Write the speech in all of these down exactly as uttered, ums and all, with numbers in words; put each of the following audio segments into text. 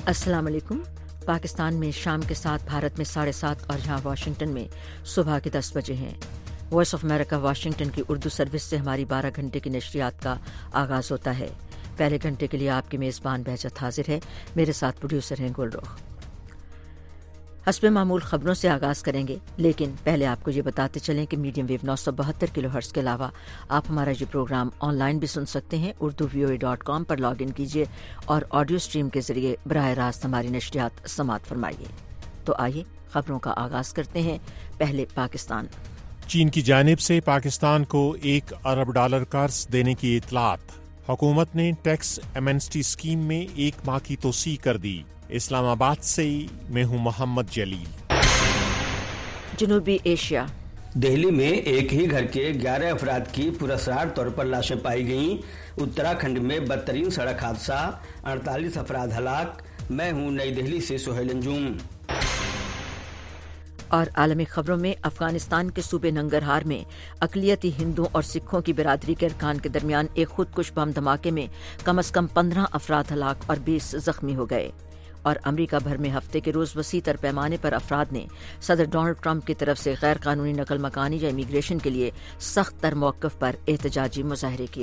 السلام علیکم۔ پاکستان میں شام کے ساتھ، بھارت میں ساڑھے سات اور یہاں واشنگٹن میں صبح کے دس بجے ہیں۔ وائس آف امریکہ واشنگٹن کی اردو سروس سے ہماری بارہ گھنٹے کی نشریات کا آغاز ہوتا ہے۔ پہلے گھنٹے کے لیے آپ کے میزبان بہجت حاضر ہے، میرے ساتھ پروڈیوسر ہیں گل رخ۔ حسب معمول خبروں سے آغاز کریں گے، لیکن پہلے آپ کو یہ بتاتے چلیں کہ میڈیم ویو نو سو بہتر کلو ہرٹز کے علاوہ آپ ہمارا یہ پروگرام آن لائن بھی سن سکتے ہیں۔ Urdu V O A dot com پر لاگ ان کیجیے اور آڈیو اسٹریم کے ذریعے براہ راست ہماری نشریات سماعت فرمائیے۔ تو آئیے خبروں کا آغاز کرتے ہیں۔ پہلے پاکستان۔ چین کی جانب سے پاکستان کو ایک ارب ڈالر قرض دینے کی اطلاعات۔ حکومت نے ٹیکس ایمنسٹی اسکیم میں ایک ماہ کی توسیع کر دی۔ اسلام آباد سے میں ہوں محمد جلیل۔ جنوبی ایشیا۔ دہلی میں ایک ہی گھر کے گیارہ افراد کی پراسرار طور پر لاشیں پائی گئیں۔ اتراکھنڈ میں بدترین سڑک حادثہ، اڑتالیس افراد ہلاک۔ میں ہوں نئی دہلی سے سہیل انجم۔ اور عالمی خبروں میں افغانستان کے صوبے ننگرہار میں اقلیتی ہندوؤں اور سکھوں کی برادری کے ارکان کے درمیان ایک خودکش بم دھماکے میں کم از کم پندرہ افراد ہلاک اور بیس زخمی ہو گئے۔ اور امریکہ بھر میں ہفتے کے روز وسیع تر پیمانے پر افراد نے صدر ڈونلڈ ٹرمپ کی طرف سے غیر قانونی نقل مکانی یا امیگریشن کے لیے سخت تر موقف پر احتجاجی مظاہرے کیے۔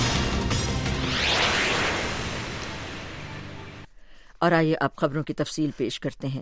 اور آئیے اب خبروں کی تفصیل پیش کرتے ہیں۔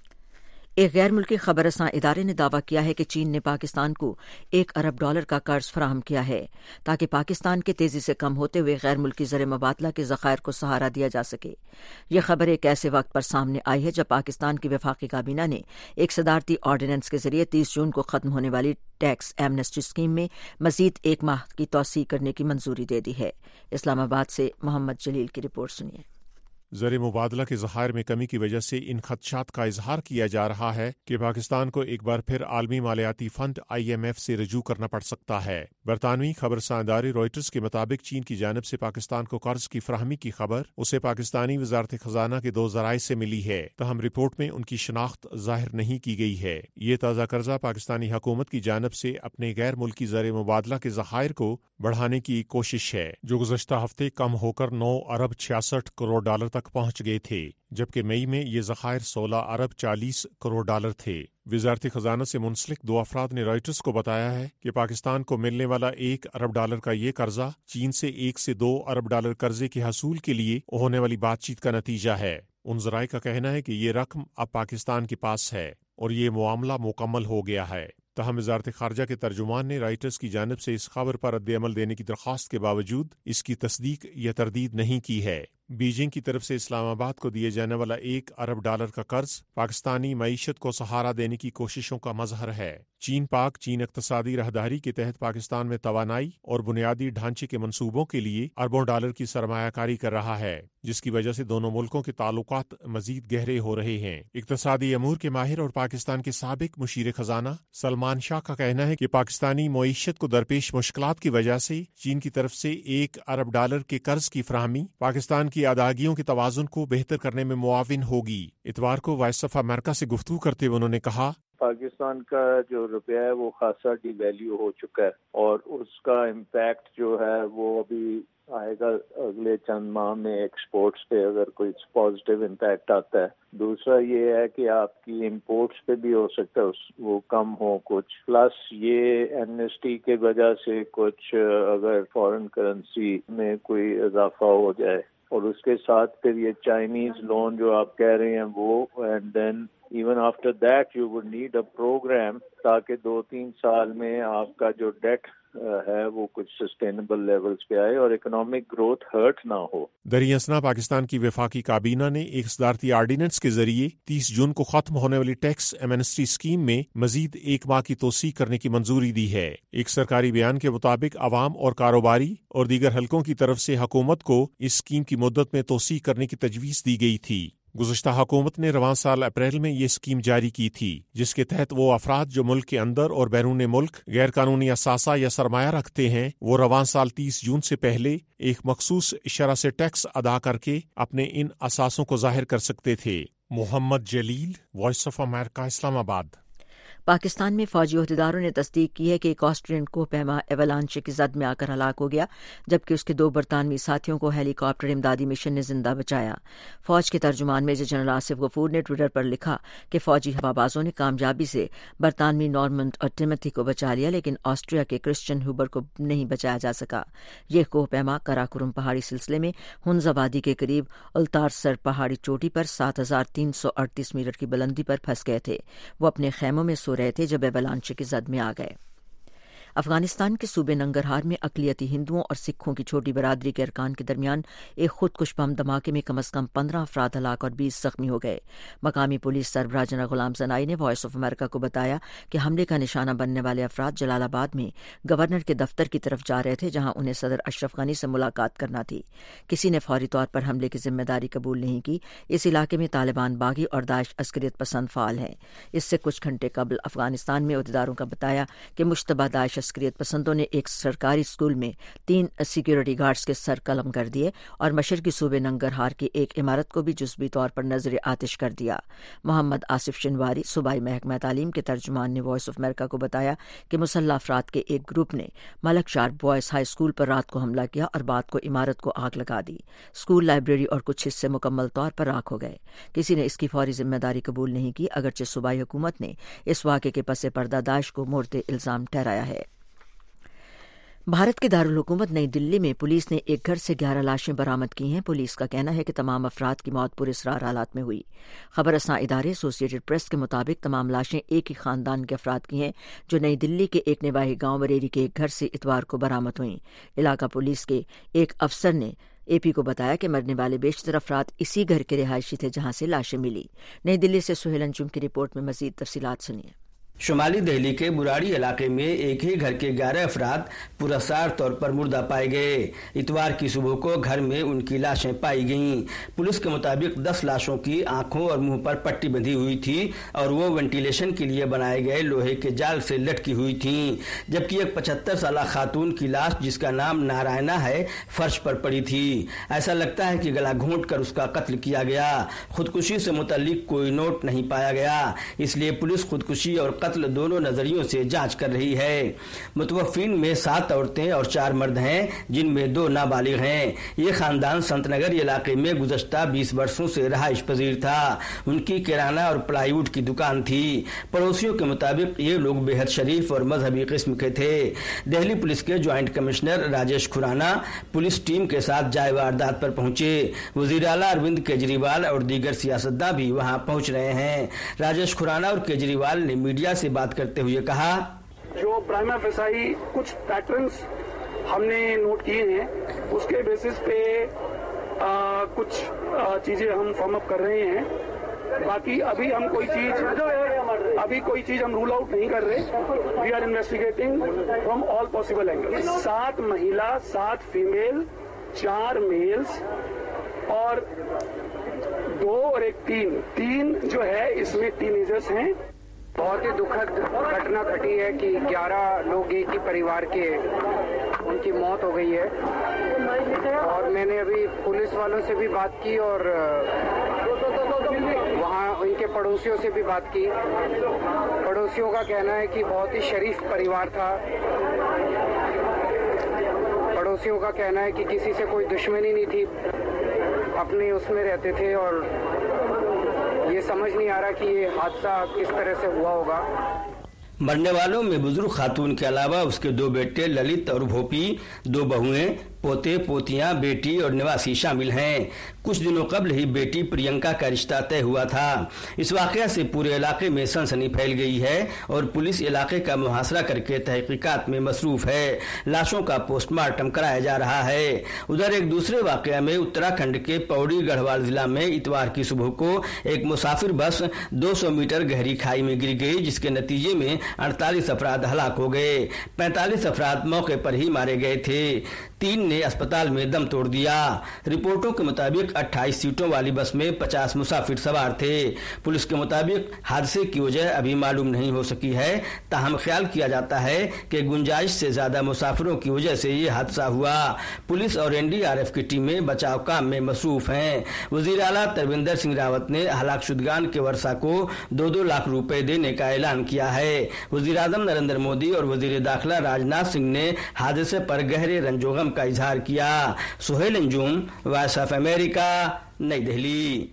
ایک غیر ملکی خبر رساں ادارے نے دعویٰ کیا ہے کہ چین نے پاکستان کو ایک ارب ڈالر کا قرض فراہم کیا ہے تاکہ پاکستان کے تیزی سے کم ہوتے ہوئے غیر ملکی زر مبادلہ کے ذخائر کو سہارا دیا جا سکے۔ یہ خبر ایک ایسے وقت پر سامنے آئی ہے جب پاکستان کی وفاقی کابینہ نے ایک صدارتی آرڈیننس کے ذریعے تیس جون کو ختم ہونے والی ٹیکس ایمنسٹی اسکیم میں مزید ایک ماہ کی توسیع کرنے کی منظوری دے دی ہے۔ اسلام آباد سے محمد جلیل کی رپورٹ سنیے۔ زر مبادلہ کے ذخائر میں کمی کی وجہ سے ان خدشات کا اظہار کیا جا رہا ہے کہ پاکستان کو ایک بار پھر عالمی مالیاتی فنڈ آئی ایم ایف سے رجوع کرنا پڑ سکتا ہے۔ برطانوی خبررساں ادارے رائٹرز کے مطابق چین کی جانب سے پاکستان کو قرض کی فراہمی کی خبر اسے پاکستانی وزارت خزانہ کے دو ذرائع سے ملی ہے، تاہم رپورٹ میں ان کی شناخت ظاہر نہیں کی گئی ہے۔ یہ تازہ قرضہ پاکستانی حکومت کی جانب سے اپنے غیر ملکی زر مبادلہ کے ذخائر کو بڑھانے کی کوشش ہے، جو گزشتہ ہفتے کم ہو کر نو ارب چھیاسٹھ کروڑ ڈالر تک پہنچ گئے تھے، جبکہ مئی میں یہ ذخائر سولہ ارب چالیس کروڑ ڈالر تھے۔ وزارت خزانہ سے منسلک دو افراد نے رائٹرز کو بتایا ہے کہ پاکستان کو ملنے والا ایک ارب ڈالر کا یہ قرضہ چین سے ایک سے دو ارب ڈالر قرضے کے حصول کے لیے ہونے والی بات چیت کا نتیجہ ہے۔ ان ذرائع کا کہنا ہے کہ یہ رقم اب پاکستان کے پاس ہے اور یہ معاملہ مکمل ہو گیا ہے۔ تاہم وزارت خارجہ کے ترجمان نے رائٹرز کی جانب سے اس خبر پر رد عمل دینے کی درخواست کے باوجود اس کی تصدیق یا تردید نہیں کی ہے۔ بیجنگ کی طرف سے اسلام آباد کو دیے جانے والا ایک ارب ڈالر کا قرض پاکستانی معیشت کو سہارا دینے کی کوششوں کا مظہر ہے۔ چین پاک چین اقتصادی راہداری کے تحت پاکستان میں توانائی اور بنیادی ڈھانچے کے منصوبوں کے لیے اربوں ڈالر کی سرمایہ کاری کر رہا ہے، جس کی وجہ سے دونوں ملکوں کے تعلقات مزید گہرے ہو رہے ہیں۔ اقتصادی امور کے ماہر اور پاکستان کے سابق مشیر خزانہ سلمان شاہ کا کہنا ہے کہ پاکستانی معیشت کو درپیش مشکلات کی وجہ سے چین کی طرف سے ایک ارب ڈالر کے قرض کی فراہمی پاکستان کی ادائیگیوں کے توازن کو بہتر کرنے میں معاون ہوگی۔ اتوار کو وائس آف امریکہ سے گفتگو کرتے ہوئے انہوں نے کہا، پاکستان کا جو روپیہ ہے وہ خاصا ڈی ویلیو ہو چکا ہے اور اس کا امپیکٹ جو ہے وہ ابھی آئے گا اگلے چند ماہ میں ایکسپورٹس پہ، اگر کوئی پازیٹیو امپیکٹ آتا ہے۔ دوسرا یہ ہے کہ آپ کی امپورٹس پہ بھی ہو سکتا ہے وہ کم ہو کچھ، پلس یہ ایمنسٹی کی وجہ سے کچھ اگر فارن کرنسی میں کوئی اضافہ ہو جائے، اور اس کے ساتھ پھر یہ چائنیز لون جو آپ کہہ رہے ہیں وہ، and then even after that you would need a program تاکہ دو تین سال میں آپ کا جو ڈیٹ ہے وہ کچھ سسٹینیبل لیولز پہ آئے اور اکنامک گروتھ ہرٹ نہ ہو۔ دریں اثنا پاکستان کی وفاقی کابینہ نے ایک صدارتی آرڈیننس کے ذریعے تیس جون کو ختم ہونے والی ٹیکس ایمنسٹی اسکیم میں مزید ایک ماہ کی توسیع کرنے کی منظوری دی ہے۔ ایک سرکاری بیان کے مطابق عوام اور کاروباری اور دیگر حلقوں کی طرف سے حکومت کو اس اسکیم کی مدت میں توسیع کرنے کی تجویز دی گئی تھی۔ گزشتہ حکومت نے رواں سال اپریل میں یہ اسکیم جاری کی تھی، جس کے تحت وہ افراد جو ملک کے اندر اور بیرون ملک غیر قانونی اثاثہ یا سرمایہ رکھتے ہیں، وہ رواں سال تیس جون سے پہلے ایک مخصوص شرح سے ٹیکس ادا کر کے اپنے ان اثاثوں کو ظاہر کر سکتے تھے۔ محمد جلیل، وائس آف امریکہ، اسلام آباد۔ पाकिस्तान में फौजी अहदेदारों ने तस्दीक की है कि एक ऑस्ट्रियन कोहपैमा एवलांच की जद में आकर हलाक हो गया, जबकि उसके दो बरतानवी साथियों को हेलीकॉप्टर इमदादी मिशन ने जिंदा बचाया। फौज के तर्जुमान मेजर जनरल आसिफ गफूर ने ट्विटर पर लिखा कि फौजी हवाबाजों ने कामयाबी से बरतानवी नॉर्मंड और टिमोथी को बचा लिया, लेकिन ऑस्ट्रिया के क्रिश्चियन हुबर को नहीं बचाया जा सका। यह कोहपैमा कराकोरम पहाड़ी सिलसिले में हुन्ज आबादी के करीब उल्तारसर पहाड़ी चोटी पर सात हजार तीन सौ अड़तीस मीटर की बुलंदी पर फंस गए थे। वो अपने खेमों में सो रहे थे जब एवलांच की जद में आ गए। अफगानिस्तान के सूबे नंगरहार में अकलियती हिंदुओं और सिखों की छोटी बरादरी के अरकान के दरमियान एक खुदकुश बम धमाके में कम अज कम पंद्रह अफराद हलाक और बीस जख्मी हो गए। मकामी पुलिस सरबराह जनरल गुलाम जनाई ने वॉइस ऑफ अमेरिका को बताया कि हमले का निशाना बनने वाले अफराद जलालाबाद में गवर्नर के दफ्तर की तरफ जा रहे थे, जहां उन्हें सदर अशरफ गनी से मुलाकात करना थी। किसी ने फौरी तौर पर हमले की जिम्मेदारी कबूल नहीं की। इस इलाके में तालिबान बागी और दाइश अस्करियत पसंद फाल हैं। इससे कुछ घंटे कबल अफगानिस्तान में अहदेदारों का बताया कि मुश्तबा दाइश अस्करियत पसंदों ने एक सरकारी स्कूल में तीन सिक्योरिटी गार्ड्स के सर कलम कर दिए और मशरकी सूबे नंगरहार की एक इमारत को भी जुज़वी तौर पर नजर आतिश कर दिया। मोहम्मद आसिफ शिनवारी सूबाई महकमा तालीम के तर्जुमान ने वॉइस ऑफ अमेरिका को बताया कि मुसल्ला अफराद के एक ग्रुप ने मलकशार बॉयज हाई स्कूल पर रात को हमला किया और बाद को इमारत को आग लगा दी। स्कूल, लाइब्रेरी और कुछ हिस्से मुकम्मल तौर पर राख हो गए। किसी ने इसकी फौरी जिम्मेदारी कबूल नहीं की, अगरचे सूबाई हुकूमत ने इस वाक़े के पसे पर्दा दाइश को मोर्दे इल्जाम ठहराया है। भारत के दारुल हुकूमत नई दिल्ली में पुलिस ने एक घर से ग्यारह लाशें बरामद की हैं। पुलिस का कहना है कि तमाम अफराद की मौत पुरअसरार हालात में हुई। खबर रसां इदारे एसोसिएटेड प्रेस के मुताबिक तमाम लाशें एक ही खानदान के अफराद की हैं, जो नई दिल्ली के एक निवाही गांव बरेरी के एक घर से इतवार को बरामद हुई। इलाका पुलिस के एक अफसर ने एपी को बताया कि मरने वाले बेशतर अफराद इसी घर के रिहायशी थे जहां से लाशें मिली। नई दिल्ली से सुहेल अंजुम की रिपोर्ट में मजीद तफसीलात सुनिए। शुमाली दिल्ली के बुराड़ी इलाके में एक ही घर के ग्यारह अफराद पुरअसरार तौर पर मुर्दा पाए गए। इतवार की सुबह को घर में उनकी लाशें पाई गईं। पुलिस के मुताबिक दस लाशों की आंखों और मुंह पर पट्टी बंधी हुई थी और वो वेंटिलेशन के लिए बनाए गए लोहे के जाल से लटकी हुई थी, जबकि एक पचहत्तर साल खातून की लाश, जिसका नाम नारायणा है, फर्श पर पड़ी थी। ऐसा लगता है कि गला घोंट कर उसका कत्ल किया गया। खुदकुशी से मुतल्लिक कोई नोट नहीं पाया गया, इसलिए पुलिस खुदकुशी और कत्ल दोनों नजरियों से जांच कर रही है। मुतवफ्फीन में सात औरतें और चार मर्द हैं, जिनमें दो नाबालिग हैं। ये खानदान संतनगर इलाके में गुज़श्ता बीस वर्षों से रहाइश पजीर था। उनकी किराना और प्लाईवुड की दुकान थी। पड़ोसियों के मुताबिक ये लोग बेहद शरीफ और मजहबी किस्म के थे। दिल्ली पुलिस के joint commissioner Rajesh Khurana police team के साथ जाए वारदात पर पहुंचे। वजीर आला अरविंद केजरीवाल और दीगर सियासतदान भी वहां पहुंच रहे हैं। राजेश खुराना और केजरीवाल ने मीडिया से बात करते हुए कहा, जो प्राइमा फेसाई कुछ पैटर्न्स हमने नोट किए हैं, उसके बेसिस पे आ, कुछ चीजें हम फॉर्म अप कर रहे हैं। बाकी अभी हम कोई चीज अभी कोई चीज हम रूल आउट नहीं कर रहे। We are investigating from all possible angle. सात महिला, सात फीमेल, चार मेल्स और दो और एक तीन तीन जो है इसमें टीनेजर्स हैं। बहुत ही दुखद घटना घटी है कि ग्यारह लोग एक ही परिवार के उनकी मौत हो गई है। और मैंने अभी पुलिस वालों से भी बात की और वहाँ उनके पड़ोसियों से भी बात की। पड़ोसियों का कहना है कि बहुत ही शरीफ परिवार था। पड़ोसियों का कहना है कि किसी से कोई दुश्मनी नहीं थी, अपने उसमें रहते थे और ये समझ नहीं आ रहा कि ये हादसा किस तरह से हुआ होगा। मरने वालों में बुजुर्ग खातून के अलावा उसके दो बेटे ललित और भोपी, दो बहुएं, पोते पोतियां, बेटी और निवासी शामिल हैं। कुछ दिनों कबल ही बेटी प्रियंका का रिश्ता तय हुआ था। इस वाकया से पूरे इलाके में सनसनी फैल गई है और पुलिस इलाके का मुहासरा करके तहकीकात में मसरूफ है। लाशों का पोस्टमार्टम कराया जा रहा है। उधर एक दूसरे वाकया में उत्तराखंड के पौड़ी गढ़वाल जिला में इतवार की सुबह को एक मुसाफिर बस दो सौ मीटर गहरी खाई में गिर गई, जिसके नतीजे में अड़तालीस अफराद हलाक हो गए। पैंतालीस अफराद मौके पर ही मारे गए थे। तीन ने अस्पताल में दम तोड़ दिया। रिपोर्टों के मुताबिक अट्ठाईस सीटों वाली बस में पचास मुसाफिर सवार थे। पुलिस के मुताबिक हादसे की वजह अभी मालूम नहीं हो सकी है, ताहम ख्याल किया जाता है कि गुंजाइश से ज्यादा मुसाफिरों की वजह से ये हादसा हुआ। पुलिस और एन डी आर एफ की टीमें बचाव काम में मसरूफ हैं। वजीर आला तरविंदर सिंह रावत ने हलाक शुदगान के वर्षा को दो दो लाख रुपए देने का ऐलान किया है। वजीर आजम नरेंद्र मोदी और वजीर दाखिला राजनाथ सिंह ने हादसे पर गहरे रंजोगम का इजहार किया। Suhail Anjum, voice of America, New Delhi.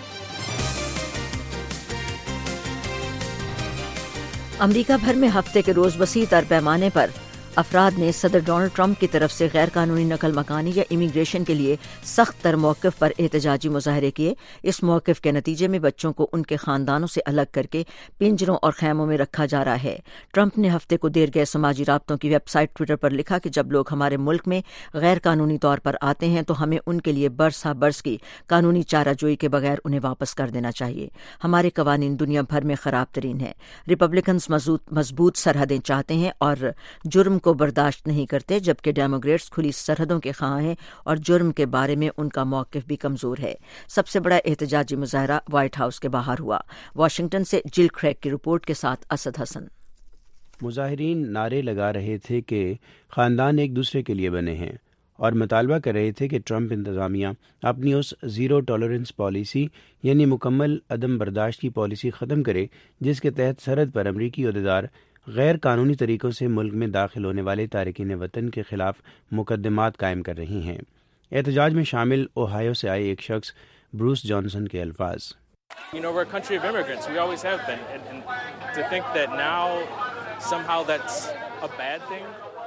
America भर में हफ्ते के रोज वसी तर पैमाने पर अफराद ने सदर डोनाल्ड ट्रंप की तरफ से गैर कानूनी नकल मकानी या इमिग्रेशन के लिए सख्त तर मौक़िफ़ पर एहतजाजी मुजाहरे किए। इस मौक़िफ़ के नतीजे में बच्चों को उनके खानदानों से अलग करके पिंजरों और खैमों में रखा जा रहा है। ट्रंप ने हफ्ते को देर गए समाजी राब्तों की वेबसाइट ट्विटर पर लिखा कि जब लोग हमारे मुल्क में गैर कानूनी तौर पर आते हैं तो हमें उनके लिए बरस हा बरस की कानूनी चाराजोई के बगैर उन्हें वापस कर देना चाहिए। हमारे कवानीन दुनिया भर में खराब तरीन है। रिपब्लिकन्स मजबूत सरहदें चाहते हैं और जुर्म को बर्दाश्त नहीं करते, जबकि डेमोक्रेट्स खुली सरहदों के ख़्वाह हैं और जुर्म के बारे में उनका मौक़िफ़ भी कमज़ोर है। सबसे बड़ा एहतजाजी मुजाहरा व्हाइट हाउस के बाहर हुआ। वाशिंगटन से जिल क्रेग की रिपोर्ट के साथ असद हसन। मुजाहिरीन नारे लगा रहे थे कि ख़ानदान एक दूसरे के लिए बने हैं और मुतालबा कर रहे थे कि ट्रंप इंतज़ामिया अपनी उस ज़ीरो टॉलरेंस पॉलिसी यानी मुकम्मल अदम बर्दाश्त की पॉलिसी ख़त्म करे जिसके तहत सरहद पर अमरीकी अहदेदार गैर कानूनी तरीक़ों से मुल्क में दाखिल होने वाले तारिकीन वतन के ख़िलाफ़ मुकदमात कायम कर रही हैं। एहतजाज में शामिल ओहायो से आए एक शख्स ब्रूस जॉनसन के अल्फाज, You know, we're a country of immigrants. We always have been. And, and to think that now somehow that's a bad thing.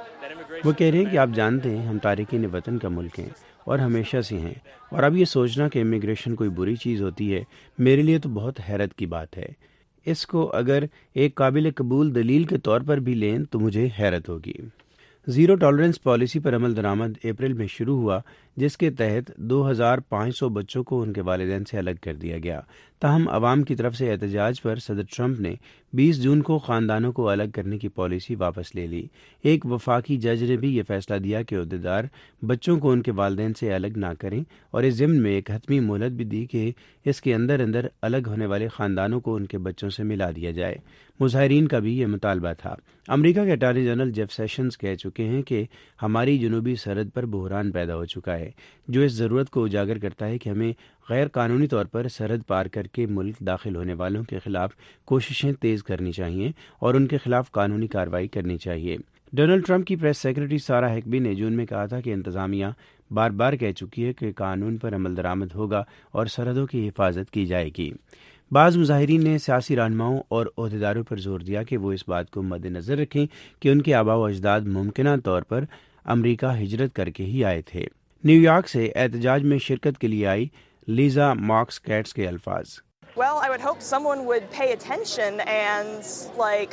वो कह रहे हैं कि आप जानते हैं हम तारिकीन वतन का मुल्क हैं और हमेशा से हैं, और अब ये सोचना कि इमिग्रेशन कोई बुरी चीज़ होती है मेरे लिए तो बहुत हैरत की बात है। इसको अगर एक काबिल कबूल दलील के तौर पर भी लें तो मुझे हैरत होगी। ज़ीरो टॉलरेंस पॉलिसी पर अमल दरामद अप्रैल में शुरू हुआ, जिसके तहत दो हज़ार पाँच सौ बच्चों को उनके वालिदैन से अलग कर दिया गया। ताहम अवाम की तरफ से एहतजाज पर सदर ट्रंप ने बीस जून को ख़ानदानों को अलग करने की पॉलिसी वापस ले ली। एक वफाकी जज ने भी ये फैसला दिया कि अहदेदार बच्चों को उनके वालिदैन से अलग ना करें, और इस ज़िम्न में एक हतमी मोहलत भी दी कि इसके अंदर अंदर अलग होने वाले ख़ानदानों को उनके बच्चों से मिला दिया जाए। मुजाहिरीन का भी ये मुतालबा था। अमरीका के अटॉर्नी जनरल जेफ सेशंस कह चुके हैं कि हमारी जनूबी सरहद पर बहरान पैदा हो चुका है, जो इस ज़रूरत को उजागर करता है कि हमें गैर कानूनी तौर पर सरहद पार करके मुल्क दाखिल होने वालों के खिलाफ कोशिशें तेज़ करनी चाहिए और उनके खिलाफ कानूनी कार्रवाई करनी चाहिए। डोनाल्ड ट्रंप की प्रेस सेक्रेटरी सारा हैकबी ने जून में कहा था कि इंतज़ामिया बार बार कह चुकी है कि कानून पर अमल दरामद होगा और सरहदों की हिफाजत की जाएगी। बाज़ मुजाहिरीन ने सियासी रहनुमाओं और ओहदेदारों पर जोर दिया कि वो इस बात को मद्देनज़र रखें कि उनके आबा व अजदाद मुमकिना तौर पर अमरीका हिजरत करके ही आए थे। न्यूयॉर्क से एहतजाज में शिरकत के लिए आई लीजा मार्क्स कैट्स के अल्फाज, Well, I would hope someone would pay attention and like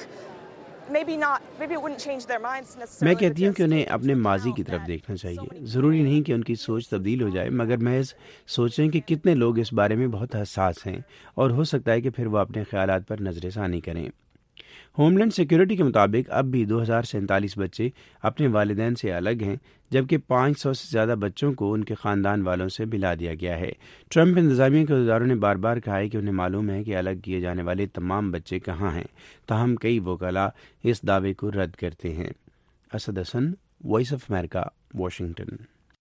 maybe not maybe it wouldn't change their minds necessarily. मैं कहती हूँ कि उन्हें अपने माजी की तरफ देखना चाहिए। ज़रूरी नहीं कि उनकी सोच तब्दील हो जाए, मगर महज सोचें कि कितने लोग इस बारे में बहुत हसास हैं और हो सकता है कि फिर वो अपने ख्यालात पर नज़रसानी करें। होमलैंड सिक्योरिटी के मुताबिक अब भी दो हज़ार सैंतालीस बच्चे अपने वालिदैन से अलग हैं, जबकि पाँच सौ से ज़्यादा बच्चों को उनके ख़ानदान वालों से मिला दिया गया है। ट्रंप इंतज़ामिया के अहदेदारों ने बार बार कहा है कि उन्हें मालूम है कि अलग किए जाने वाले तमाम बच्चे कहाँ हैं, ताहम कई वकला इस दावे को रद्द करते हैं। Asad Hasan, voice of America, Washington.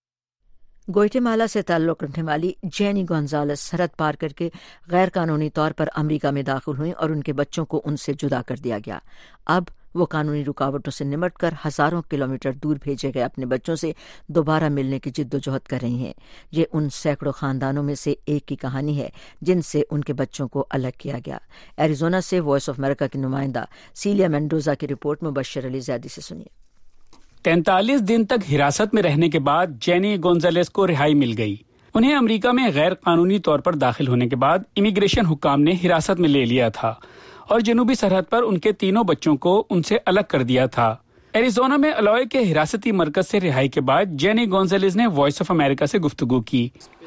Guatemala से ताल्लुक़ रखने वाली जेनी गोंजालेस सरहद पार करके गैर कानूनी तौर पर अमरीका में दाखिल हुई और उनके बच्चों को उनसे जुदा कर दिया गया। अब वो कानूनी रुकावटों से निमट कर हज़ारों किलोमीटर दूर भेजे गए अपने बच्चों से दोबारा मिलने की जिद्दोजहद कर रही हैं। ये उन सैकड़ों खानदानों में से एक की कहानी है जिनसे उनके बच्चों को अलग किया गया। एरिजोना से वॉइस ऑफ अमेरिका की नुमाइंदा सीलिया मेंडोजा की रिपोर्ट में बशर अली ज़ैदी से सुनिए। तैंतालीस दिन तक हिरासत में रहने के बाद जेनी गोंजालेस को रिहाई मिल गई। उन्हें अमेरिका में गैर कानूनी तौर पर दाखिल होने के बाद इमिग्रेशन हुक्काम ने हिरासत में ले लिया था और जनूबी सरहद पर उनके तीनों बच्चों को उनसे अलग कर दिया था। एरिजोना में अलोय के हिरासती मरकज से रिहाई के बाद जेनी गोंजालेस ने वॉइस ऑफ अमेरिका से गुफ्तगू की।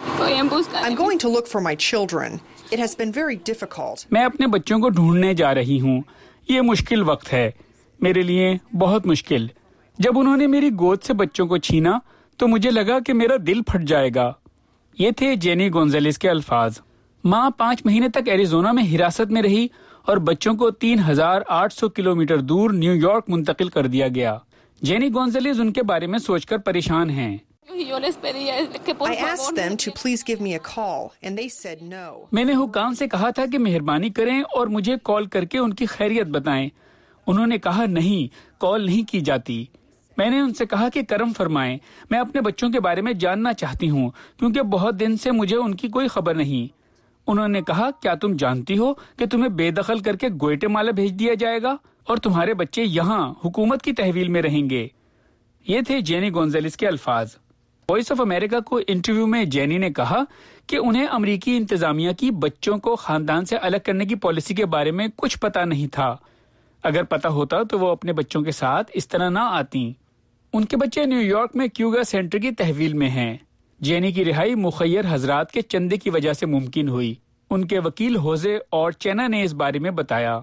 I'm going to look for my children. It has been very difficult. मैं अपने बच्चों को ढूंढने जा रही हूँ। ये मुश्किल वक्त है मेरे लिए, बहुत मुश्किल। जब उन्होंने मेरी गोद से बच्चों को छीना تو مجھے لگا کہ میرا دل پھٹ جائے گا. یہ تھے جینی گونزالیس کے الفاظ. ماں پانچ مہینے تک ایریزونا میں حراست میں رہی اور بچوں کو تین ہزار آٹھ سو کلو میٹر دور نیو یارک منتقل کر دیا گیا. جینی گونزالیس ان کے بارے میں سوچ کر پریشان ہیں. I asked them to please give me a call, and they said no. میں نے حکام سے کہا تھا کہ مہربانی کریں اور مجھے کال کر کے ان کی خیریت بتائیں. انہوں نے کہا نہیں، کال نہیں کی جاتی. میں نے ان سے کہا کہ کرم فرمائیں، میں اپنے بچوں کے بارے میں جاننا چاہتی ہوں کیونکہ بہت دن سے مجھے ان کی کوئی خبر نہیں. انہوں نے کہا کیا تم جانتی ہو کہ تمہیں بے دخل کر کے گوئٹے مالا بھیج دیا جائے گا اور تمہارے بچے یہاں حکومت کی تحویل میں رہیں گے. یہ تھے جینی گونزالیس کے الفاظ. وائس آف امریکہ کو انٹرویو میں جینی نے کہا کہ انہیں امریکی انتظامیہ کی بچوں کو خاندان سے الگ کرنے کی پالیسی کے بارے میں کچھ پتہ نہیں تھا. اگر پتہ ہوتا تو وہ اپنے بچوں کے ساتھ اس طرح نہ آتی. ان کے بچے نیو یارک میں کیوگا سینٹر کی تحویل میں ہیں. جینی کی رہائی مخیر حضرات کے چندے کی وجہ سے ممکن ہوئی. ان کے وکیل ہوزے اور چینا نے اس بارے میں بتایا.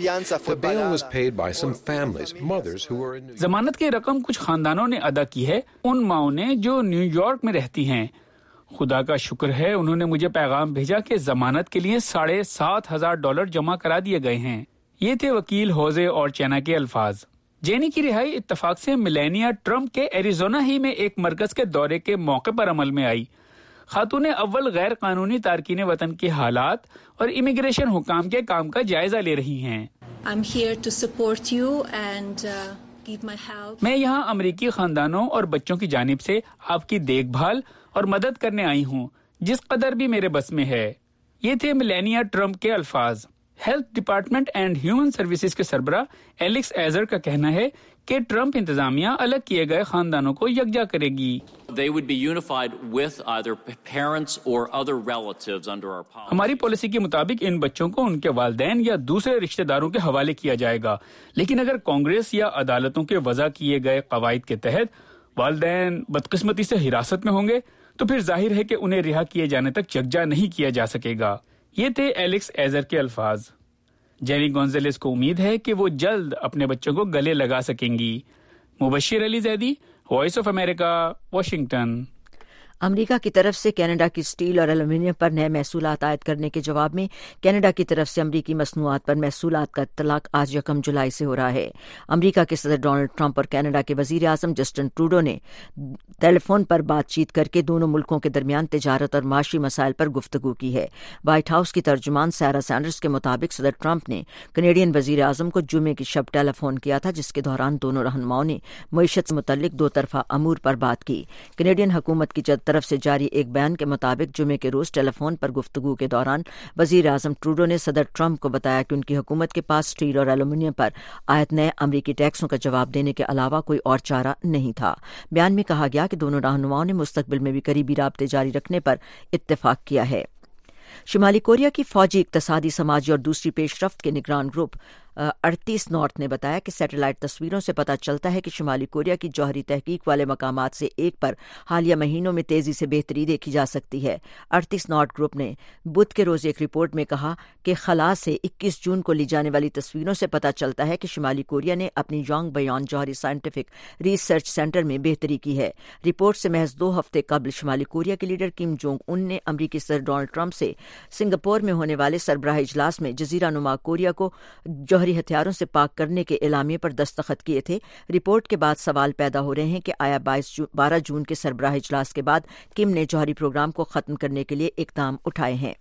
ضمانت کی رقم کچھ خاندانوں نے ادا کی ہے، ان ماؤں نے جو نیو یارک میں رہتی ہیں. خدا کا شکر ہے انہوں نے مجھے پیغام بھیجا کہ ضمانت کے لیے ساڑھے سات ہزار ڈالر جمع کرا دیے گئے ہیں. یہ تھے وکیل ہوزے اور چینا کے الفاظ. جینی کی رہائی اتفاق سے میلانیا ٹرمپ کے ایریزونا ہی میں ایک مرکز کے دورے کے موقع پر عمل میں آئی. خاتون اول غیر قانونی تارکین وطن کے حالات اور امیگریشن حکام کے کام کا جائزہ لے رہی ہیں. I'm here to support you and uh, give my help. میں یہاں امریکی خاندانوں اور بچوں کی جانب سے آپ کی دیکھ بھال اور مدد کرنے آئی ہوں جس قدر بھی میرے بس میں ہے. یہ تھے میلانیا ٹرمپ کے الفاظ. Health department and human services کے سربراہ ایلکس ایزر کا کہنا ہے کہ ٹرمپ انتظامیہ الگ کیے گئے خاندانوں کو یکجا کرے گی. They would be unified with either parents or other relatives under our policy. ہماری پالیسی کے مطابق ان بچوں کو ان کے والدین یا دوسرے رشتہ داروں کے حوالے کیا جائے گا. لیکن اگر کانگریس یا عدالتوں کے وضع کیے گئے قواعد کے تحت والدین بدقسمتی سے حراست میں ہوں گے تو پھر ظاہر ہے کہ انہیں رہا کیے جانے تک یکجا نہیں کیا جا سکے گا. یہ تھے ایلکس ایزر کے الفاظ. جینی گونزالیس کو امید ہے کہ وہ جلد اپنے بچوں کو گلے لگا سکیں گی. Mubashir Ali Zaidi, voice of America, Washington. America کی طرف سے کینیڈا کی اسٹیل اور ایلومینیم پر نئے محصولات عائد کرنے کے جواب میں کینیڈا کی طرف سے امریکی مصنوعات پر محصولات کا اطلاق آج یکم جولائی سے ہو رہا ہے. امریکہ کے صدر ڈونلڈ ٹرمپ اور کینیڈا کے وزیر اعظم جسٹن ٹروڈو نے ٹیلی فون پر بات چیت کر کے دونوں ملکوں کے درمیان تجارت اور معاشی مسائل پر گفتگو کی ہے. وائٹ ہاؤس کی ترجمان سارا سینڈرز کے مطابق صدر ٹرمپ نے کینیڈین وزیر اعظم کو جمعے کی شب ٹیلی فون کیا تھا جس کے دوران دونوں رہنماؤں نے معیشت سے متعلق دو طرفہ امور پر بات کی. کینیڈین حکومت کی طرف سے جاری ایک بیان کے مطابق جمعے کے روز ٹیلی فون پر گفتگو کے دوران وزیر اعظم ٹروڈو نے صدر ٹرمپ کو بتایا کہ ان کی حکومت کے پاس اسٹیل اور ایلومینیم پر عائد نئے امریکی ٹیکسوں کا جواب دینے کے علاوہ کوئی اور چارہ نہیں تھا. بیان میں کہا گیا کہ دونوں رہنماؤں نے مستقبل میں بھی قریبی رابطے جاری رکھنے پر اتفاق کیا ہے. شمالی کوریا کی فوجی، اقتصادی، سماجی اور دوسری پیش رفت کے نگران گروپ اڑتیس نارتھ نے بتایا کہ سیٹلائٹ تصویروں سے پتہ چلتا ہے کہ شمالی کوریا کی جوہری تحقیق والے مقامات سے ایک پر حالیہ مہینوں میں تیزی سے بہتری دیکھی جا سکتی ہے. اڑتیس نارتھ گروپ نے بدھ کے روز ایک رپورٹ میں کہا کہ خلا سے اکیس جون کو لی جانے والی تصویروں سے پتہ چلتا ہے کہ شمالی کوریا نے اپنی یونگ بیان جوہری سائنٹیفک ریسرچ سینٹر میں بہتری کی ہے. رپورٹ سے محض دو ہفتے قبل شمالی کوریا کے لیڈر کم جونگ ان نے امریکی صدر ڈونلڈ ٹرمپ سے سنگاپور میں ہونے والے سربراہ اجلاس میں جزیرہ نما کوریا کو جوہری ہتھیاروں سے پاک کرنے کے اعلامیے پر دستخط کیے تھے. رپورٹ کے بعد سوال پیدا ہو رہے ہیں کہ آیا بارہ جون کے سربراہ اجلاس کے بعد کم نے جوہری پروگرام کو ختم کرنے کے لیے اقدام اٹھائے ہیں.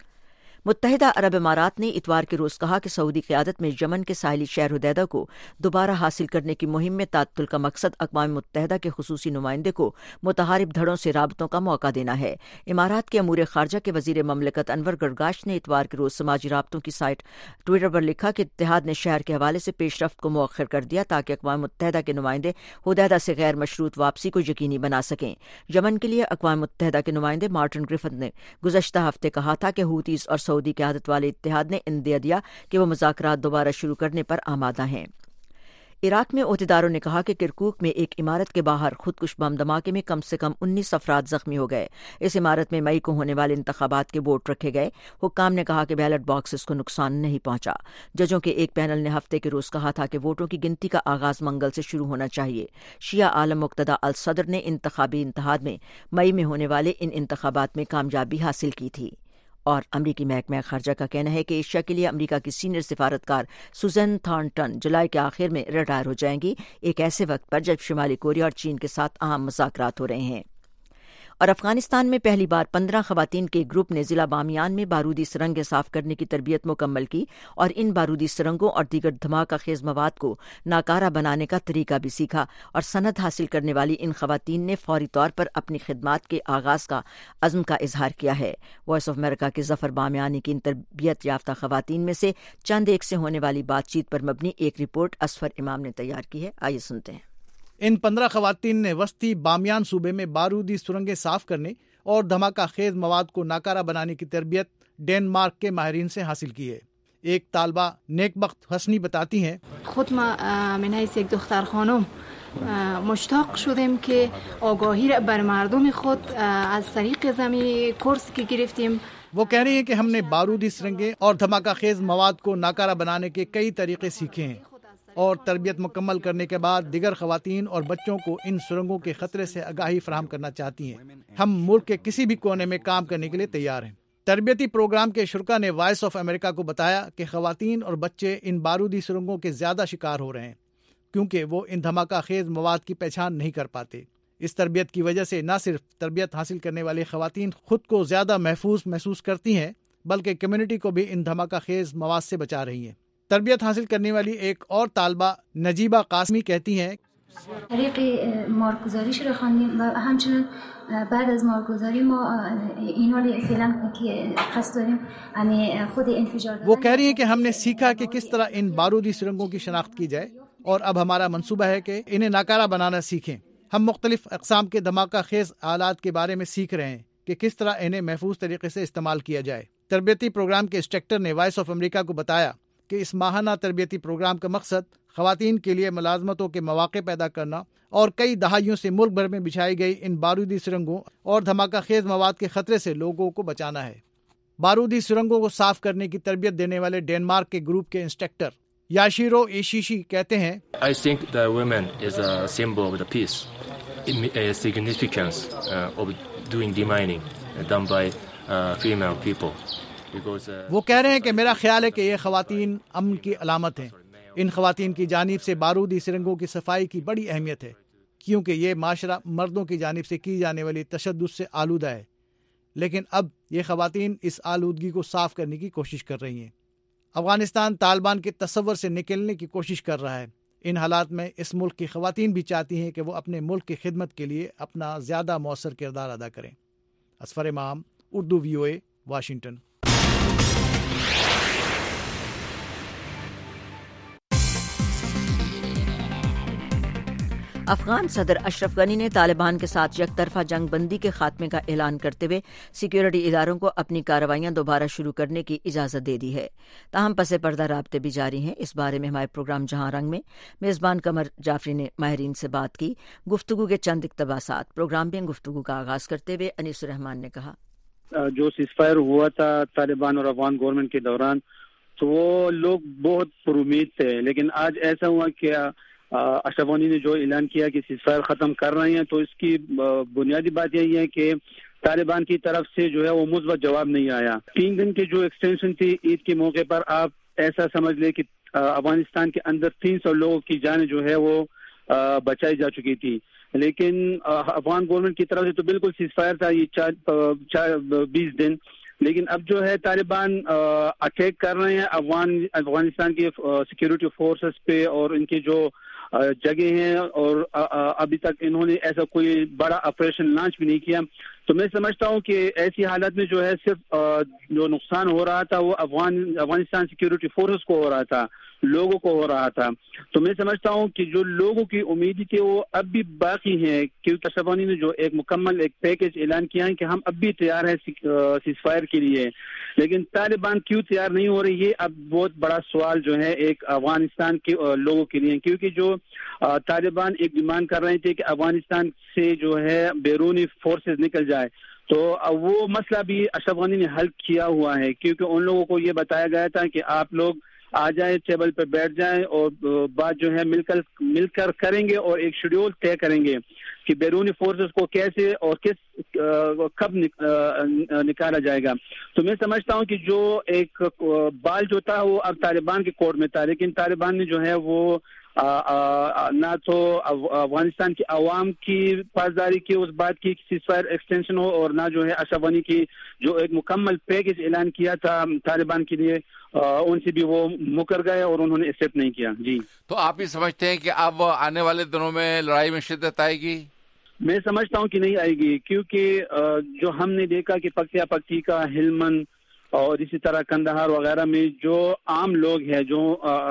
متحدہ عرب امارات نے اتوار کے روز کہا کہ سعودی قیادت میں یمن کے ساحلی شہر حدیدہ کو دوبارہ حاصل کرنے کی مہم میں تعطل کا مقصد اقوام متحدہ کے خصوصی نمائندے کو متحارب دھڑوں سے رابطوں کا موقع دینا ہے. امارات کے امور خارجہ کے وزیر مملکت انور گرگاش نے اتوار کے روز سماجی رابطوں کی سائٹ ٹویٹر پر لکھا کہ اتحاد نے شہر کے حوالے سے پیش رفت کو مؤخر کر دیا تاکہ اقوام متحدہ کے نمائندے حدیدہ سے غیر مشروط واپسی کو یقینی بنا سکیں. یمن کے لیے اقوام متحدہ کے نمائندے مارٹن گرفت نے گزشتہ ہفتے کہا تھا کہ ہوتیز اور سعودی قیادت والے اتحاد نے اندیا دیا کہ وہ مذاکرات دوبارہ شروع کرنے پر آمادہ ہیں. عراق میں عہدیداروں نے کہا کہ کرکوک میں ایک عمارت کے باہر خودکش بم دھماکے میں کم سے کم انیس افراد زخمی ہو گئے۔ اس عمارت میں مئی کو ہونے والے انتخابات کے ووٹ رکھے گئے۔ حکام نے کہا کہ بیلٹ باکسز کو نقصان نہیں پہنچا۔ ججوں کے ایک پینل نے ہفتے کے روز کہا تھا کہ ووٹوں کی گنتی کا آغاز منگل سے شروع ہونا چاہیے۔ شیعہ عالم مقتدی الصدر نے انتخابی اتحاد میں مئی میں ہونے والے ان انتخابات میں کامیابی حاصل کی تھی۔ اور امریکی محکمہ خارجہ کا کہنا ہے کہ ایشیا کے لیے امریکہ کی سینئر سفارتکار سوزن تھارنٹن جولائی کے آخر میں ریٹائر ہو جائیں گی، ایک ایسے وقت پر جب شمالی کوریا اور چین کے ساتھ اہم مذاکرات ہو رہے ہیں۔ اور افغانستان میں پہلی بار پندرہ خواتین کے گروپ نے ضلع بامیان میں بارودی سرنگیں صاف کرنے کی تربیت مکمل کی اور ان بارودی سرنگوں اور دیگر دھماکہ خیز مواد کو ناکارہ بنانے کا طریقہ بھی سیکھا، اور سند حاصل کرنے والی ان خواتین نے فوری طور پر اپنی خدمات کے آغاز کا عزم کا اظہار کیا ہے۔ وائس آف امریکہ کے ظفر بامیانی کی ان تربیت یافتہ خواتین میں سے چند ایک سے ہونے والی بات چیت پر مبنی ایک رپورٹ اسفر امام نے تیار کی ہے، آئیے سنتے ہیں۔ ان پندرہ خواتین نے وسطی بامیان صوبے میں بارودی سرنگیں صاف کرنے اور دھماکہ خیز مواد کو ناکارہ بنانے کی تربیت ڈینمارک کے ماہرین سے حاصل کی ہے۔ ایک طالبہ نیک بخت حسنی بتاتی ہیں، خود ما من حیث یک دختر خانم مشتاق شدیم که آگاهی را بر مردم خود از طریق زمینی کورس که گرفتیم۔ وہ کہہ رہی ہیں کہ ہم نے بارودی سرنگیں اور دھماکہ خیز مواد کو ناکارہ بنانے کے کئی طریقے سیکھے ہیں، اور تربیت مکمل کرنے کے بعد دیگر خواتین اور بچوں کو ان سرنگوں کے خطرے سے آگاہی فراہم کرنا چاہتی ہیں۔ ہم ملک کے کسی بھی کونے میں کام کرنے کے لیے تیار ہیں۔ تربیتی پروگرام کے شرکا نے وائس آف امریکہ کو بتایا کہ خواتین اور بچے ان بارودی سرنگوں کے زیادہ شکار ہو رہے ہیں کیونکہ وہ ان دھماکہ خیز مواد کی پہچان نہیں کر پاتے۔ اس تربیت کی وجہ سے نہ صرف تربیت حاصل کرنے والی خواتین خود کو زیادہ محفوظ محسوس کرتی ہیں بلکہ کمیونٹی کو بھی ان دھماکہ خیز مواد سے بچا رہی ہیں۔ تربیت حاصل کرنے والی ایک اور طالبہ نجیبہ قاسمی کہتی ہیں، طریق مارکگذاریش رو خواندیم و همچنین بعد از مارکگذاری ما این حال فعلا که قصد داریم یعنی خود انفجار دادن۔ وہ کہہ رہی ہیں کہ ہم نے سیکھا کہ کس طرح ان بارودی سرنگوں کی شناخت کی جائے، اور اب ہمارا منصوبہ ہے کہ انہیں ناکارہ بنانا سیکھیں۔ ہم مختلف اقسام کے دھماکہ خیز آلات کے بارے میں سیکھ رہے ہیں کہ کس طرح انہیں محفوظ طریقے سے استعمال کیا جائے۔ تربیتی پروگرام کے انسٹرکٹر نے وائس آف امریکہ کو بتایا کہ اس ماہانہ تربیتی پروگرام کا مقصد خواتین کے لیے ملازمتوں کے مواقع پیدا کرنا اور کئی دہائیوں سے ملک بھر میں بچھائی گئی ان بارودی سرنگوں اور دھماکہ خیز مواد کے خطرے سے لوگوں کو بچانا ہے۔ بارودی سرنگوں کو صاف کرنے کی تربیت دینے والے ڈینمارک کے گروپ کے انسٹرکٹر یاشیرو ایشیشی کہتے ہیں، I think the women is a symbol of the peace, a significance of doing demining done by female people. وہ کہہ رہے ہیں کہ میرا خیال ہے کہ یہ خواتین امن کی علامت ہیں۔ ان خواتین کی جانب سے بارودی سرنگوں کی صفائی کی بڑی اہمیت ہے کیونکہ یہ معاشرہ مردوں کی جانب سے کی جانے والی تشدد سے آلودہ ہے، لیکن اب یہ خواتین اس آلودگی کو صاف کرنے کی کوشش کر رہی ہیں۔ افغانستان طالبان کے تصور سے نکلنے کی کوشش کر رہا ہے۔ ان حالات میں اس ملک کی خواتین بھی چاہتی ہیں کہ وہ اپنے ملک کی خدمت کے لیے اپنا زیادہ مؤثر کردار ادا کریں۔ Asfar Imam, Urdu V O A, Washington. Afghan صدر اشرف غنی نے طالبان کے ساتھ یک طرفہ جنگ بندی کے خاتمے کا اعلان کرتے ہوئے سیکیورٹی اداروں کو اپنی کارروائیاں دوبارہ شروع کرنے کی اجازت دے دی ہے، تاہم پس پردہ رابطے بھی جاری ہیں۔ اس بارے میں ہمارے پروگرام جہاں رنگ میں میزبان قمر جعفری نے ماہرین سے بات کی۔ گفتگو کے چند اقتباسات۔ پروگرام میں گفتگو کا آغاز کرتے ہوئے انیس الرحمان نے کہا، جو سیز فائر ہوا تھا طالبان اور افغان گورنمنٹ کے دوران تو وہ لوگ بہت پر امید تھے، لیکن آج ایسا ہوا کہ اشرف غنی نے جو اعلان کیا کہ سیز فائر ختم کر رہے ہیں، تو اس کی بنیادی بات یہی ہے کہ طالبان کی طرف سے جو ہے وہ مثبت جواب نہیں آیا۔ تین دن کی جو ایکسٹینشن تھی عید کے موقع پر، آپ ایسا سمجھ لیں کہ افغانستان کے اندر تین سو لوگوں کی جان جو ہے وہ بچائی جا چکی تھی، لیکن افغان گورنمنٹ کی طرف سے تو بالکل سیز فائر تھا یہ چار چار بیس دن، لیکن اب جو ہے طالبان اٹیک کر رہے ہیں افغان افغانستان کی سیکیورٹی فورسز پہ اور ان کے جو جگہ ہیں، اور ابھی تک انہوں نے ایسا کوئی بڑا آپریشن لانچ بھی نہیں کیا۔ تو میں سمجھتا ہوں کہ ایسی حالت میں جو ہے صرف جو نقصان ہو رہا تھا وہ افغان افغانستان سیکیورٹی فورسز کو ہو رہا تھا، لوگوں کو ہو رہا تھا. تو میں سمجھتا ہوں کہ جو لوگوں کی امید تھی وہ اب بھی باقی ہیں, کیونکہ اشرف غنی نے جو ایک مکمل ایک پیکج اعلان کیا ہے کہ ہم اب بھی تیار ہیں سیز فائر کے لیے, لیکن طالبان کیوں تیار نہیں ہو رہی ہے اب بہت بڑا سوال جو ہے ایک افغانستان کے لوگوں کے لیے, کیونکہ جو طالبان ایک ڈیمانڈ کر رہے تھے کہ افغانستان سے جو ہے بیرونی فورسز نکل جائے, تو وہ مسئلہ بھی اشرف غنی نے حل کیا ہوا ہے, کیونکہ ان لوگوں کو یہ بتایا گیا تھا کہ آپ لوگ آ جائیں, ٹیبل پہ بیٹھ جائیں اور بات جو ہے مل کر مل کر کریں گے اور ایک شیڈول طے کریں گے کہ بیرونی فورسز کو کیسے اور کس کب نکالا جائے گا. تو میں سمجھتا ہوں کہ جو ایک بال جو تھا وہ اب طالبان کے کورٹ میں تھا, لیکن طالبان نے جو ہے وہ آ, آ, نہ تو افغانستان کی عوام کی پاسداری کی اس بات کی سیز فائر ایکسٹینشن ہو, اور نہ جو ہے اشرف غنی کی جو ایک مکمل پیکج اعلان کیا تھا طالبان کے لیے ان سے بھی وہ مکر گئے اور انہوں نے ایکسیپٹ نہیں کیا. جی, تو آپ یہ سمجھتے ہیں کہ اب آنے والے دنوں میں لڑائی میں شدت آئے گی؟ میں سمجھتا ہوں کہ نہیں آئے گی, کیونکہ جو ہم نے دیکھا کہ پکتیا پکتی کا ہلمند اور اسی طرح کندہار وغیرہ میں جو عام لوگ ہیں, جو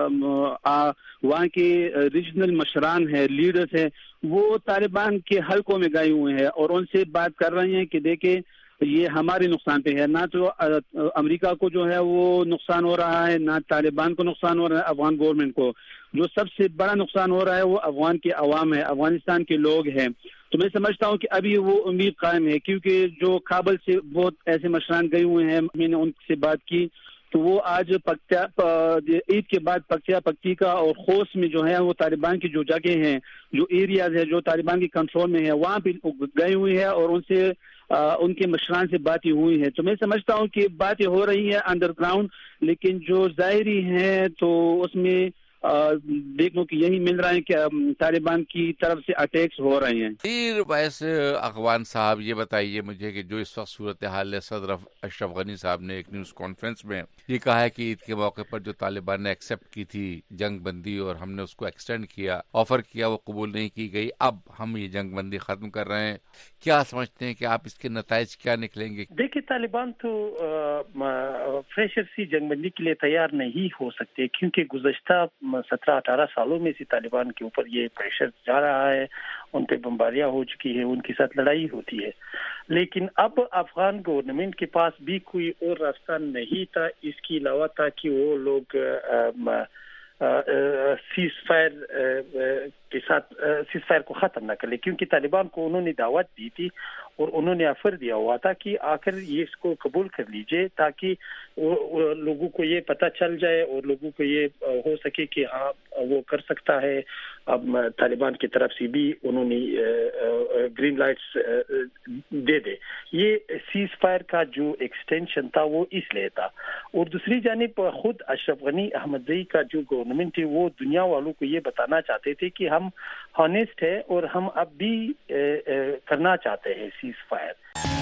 وہاں کے ریجنل مشران ہیں, لیڈرز ہیں, وہ طالبان کے حلقوں میں گئے ہوئے ہیں اور ان سے بات کر رہے ہیں کہ دیکھیں یہ ہمارے نقصان پہ ہے, نہ تو امریکہ کو جو ہے وہ نقصان ہو رہا ہے, نہ طالبان کو نقصان ہو رہا ہے, افغان گورنمنٹ کو جو سب سے بڑا نقصان ہو رہا ہے وہ افغان کے عوام ہے, افغانستان کے لوگ ہیں. تو میں سمجھتا ہوں کہ ابھی وہ امید قائم ہے, کیونکہ جو کابل سے بہت ایسے مشران گئے ہوئے ہیں, میں نے ان سے بات کی تو وہ آج پکتیا عید کے بعد پکتیا پکتی کا اور خوست میں جو ہے وہ طالبان کی جو جگہ ہیں, جو ایریاز ہے جو طالبان کی کنٹرول میں ہے, وہاں پہ گئے ہوئے ہیں اور ان سے ان کے مشران سے باتیں ہوئی ہیں. تو میں سمجھتا ہوں کہ باتیں ہو رہی ہیں انڈر گراؤنڈ, لیکن جو ظاہری ہیں تو اس میں دیکھو کہ یہی مل رہا ہے کہ طالبان کی طرف سے اٹیکس ہو رہے ہیں. پھر ویسے اخوان صاحب یہ بتائیے مجھے کہ جو اس وقت صورتحال ہے, صدر اشرف غنی صاحب نے ایک نیوز کانفرنس میں یہ کہا ہے کہ عید کے موقع پر جو طالبان نے ایکسیپٹ کی تھی جنگ بندی اور ہم نے اس کو ایکسٹینڈ کیا, آفر کیا, وہ قبول نہیں کی گئی, اب ہم یہ جنگ بندی ختم کر رہے ہیں. کیا سمجھتے ہیں کہ آپ اس کے نتائج کیا نکلیں گے؟ دیکھیے طالبان تو فریشر سی جنگ بندی کے لیے تیار نہیں ہو سکتے, کیونکہ گزشتہ سترہ اٹھارہ سالوں میں سے طالبان کے اوپر یہ پریشر جا رہا ہے, ان پہ بمباریاں ہو چکی ہے, ان کے ساتھ لڑائی ہوتی ہے. لیکن اب افغان گورنمنٹ کے پاس بھی کوئی اور راستہ نہیں تھا اس کے علاوہ تھا کہ وہ لوگ سیز فائر کے ساتھ سیز فائر کو ختم نہ کرے, کیونکہ طالبان کو انہوں نے دعوت دی تھی اور انہوں نے آفر دیا ہوا تھا کہ آ کر یہ اس کو قبول کر لیجئے تاکہ لوگوں کو یہ پتہ چل جائے اور لوگوں کو یہ ہو سکے کہ ہاں وہ کر سکتا ہے. اب طالبان کی طرف سے بھی انہوں نے گرین لائٹس دے دے. یہ سیز فائر کا جو ایکسٹینشن تھا وہ اس لیے تھا, اور دوسری جانب خود اشرف غنی احمدزئی کا جو گورنمنٹ ہے وہ دنیا والوں کو یہ بتانا چاہتے تھے کہ ہم ہانیسٹ ہے اور ہم اب بھی کرنا چاہتے ہیں سیز فائر.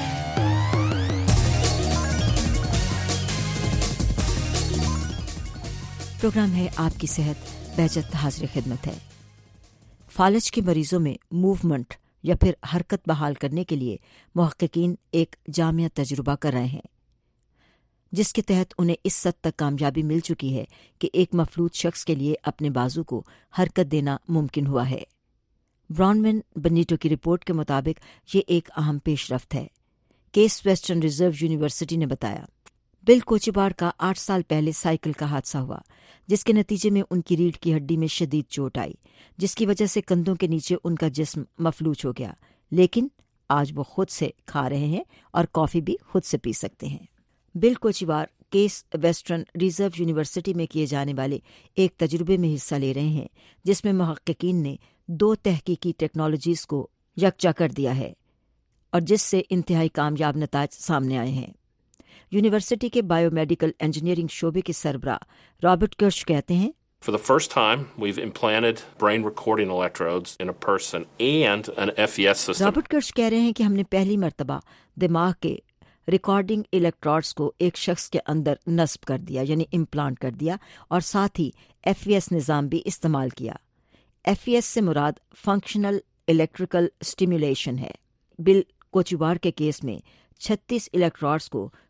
پروگرام ہے آپ کی صحت, بہجت حاضر خدمت ہے. فالج کے مریضوں میں موومنٹ یا پھر حرکت بحال کرنے کے لیے محققین ایک جامع تجربہ کر رہے ہیں, جس کے تحت انہیں اس حد تک کامیابی مل چکی ہے کہ ایک مفلوج شخص کے لیے اپنے بازو کو حرکت دینا ممکن ہوا ہے. برانمن بنیٹو کی رپورٹ کے مطابق یہ ایک اہم پیش رفت ہے. کیس ویسٹرن ریزرو یونیورسٹی نے بتایا, بل کوچیبار کا آٹھ سال پہلے سائیکل کا حادثہ ہوا, جس کے نتیجے میں ان کی ریڑھ کی ہڈی میں شدید چوٹ آئی, جس کی وجہ سے کندھوں کے نیچے ان کا جسم مفلوج ہو گیا. لیکن آج وہ خود سے کھا رہے ہیں اور کافی بھی خود سے پی سکتے ہیں. Bill Kochevar Case Western Reserve University میں کیے جانے والے ایک تجربے میں حصہ لے رہے ہیں, جس میں محققین نے دو تحقیقی ٹیکنالوجیز کو یکجا کر دیا ہے اور جس سے انتہائی کامیاب نتائج سامنے آئے ہیں. یونیورسٹی کے بائیو میڈیکل انجینئرنگ شعبے کے سربراہ رابرٹ کرش کہتے ہیں, For the first time, we've implanted brain recording electrodes in a person and an F E S system. Robert Kirsch کہہ رہے ہیں کہ ہم نے پہلی مرتبہ دماغ کے ریکارڈنگ الیکٹروڈز کو ایک شخص کے اندر نصب کر دیا, یعنی امپلانٹ کر دیا, اور ساتھ ہی ایف ای ایس نظام بھی استعمال کیا. ایف ای ایس سے مراد فنکشنل الیکٹریکل اسٹیمولیشن ہے. بل کوچیبار کے کیس میں چھتیس الیکٹروڈز کو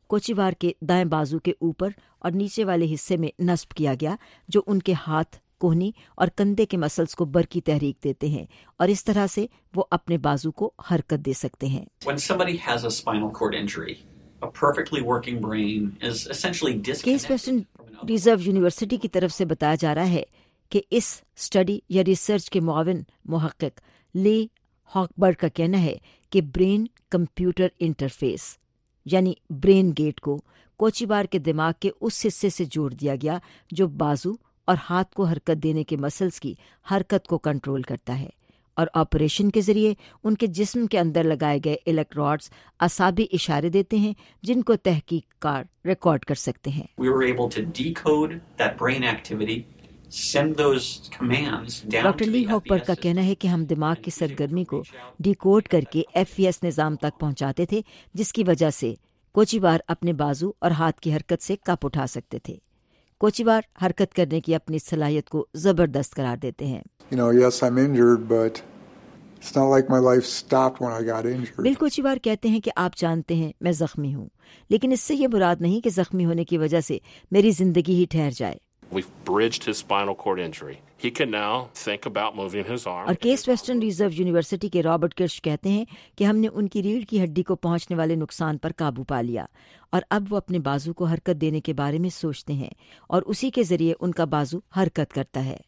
कोचिवार के दाएं बाजू के ऊपर और नीचे वाले हिस्से में नस्ब किया गया, जो उनके हाथ, कोहनी और कंधे के मसल्स को बरकी तहरीक देते हैं और इस तरह से वो अपने बाजू को हरकत दे सकते हैं। When somebody has a spinal cord injury, a perfectly working brain is essentially disconnected. Case Western Reserve University की तरफ से बताया जा रहा है कि इस स्टडी या रिसर्च के मुआविन मुहक्किक ली हॉकबर्ग का कहना है कि ब्रेन कंप्यूटर इंटरफेस यानी ब्रेन गेट को कोचिवार के दिमाग के उस हिस्से से जोड़ दिया गया जो बाजू और हाथ को हरकत देने के मसल्स की हरकत को कंट्रोल करता है, और ऑपरेशन के जरिए उनके जिस्म के अंदर लगाए गए इलेक्ट्रोड्स असाबी इशारे देते हैं जिनको तहकीककार रिकॉर्ड कर सकते हैं। We were able to decode that brain activity, send those commands down doctor to Leigh the Hochberg F B का S कहना है कि हम दिमाग की सरगर्मी को डिकोड करके एफ ई एस निज़ाम तक पहुंचाते थे, जिसकी वजह से कोचिवार अपने बाजू और हाथ की हरकत से कप उठा सकते थे। कोचिवार हरकत करने की अपनी सलाहियत को जबरदस्त करार देते हैं। You know, yes, I'm injured, but it's not like my life stopped when I got injured. Bill Kochevar कहते हैं कि आप जानते हैं मैं जख्मी हूँ, लेकिन इससे ये मुराद नहीं कि जख्मी होने की वजह से मेरी जिंदगी ही ठहर जाए। We've bridged his spinal cord injury. He can now think about moving his arm. और केस वेस्टर्न रिजर्व यूनिवर्सिटी के रॉबर्ट किर्श कहते हैं कि हमने उनकी रीढ़ की हड्डी को पहुंचने वाले नुकसान पर काबू पा लिया और अब वो अपने बाजू को हरकत देने के बारे में सोचते हैं और उसी के जरिए उनका बाजू हरकत करता है।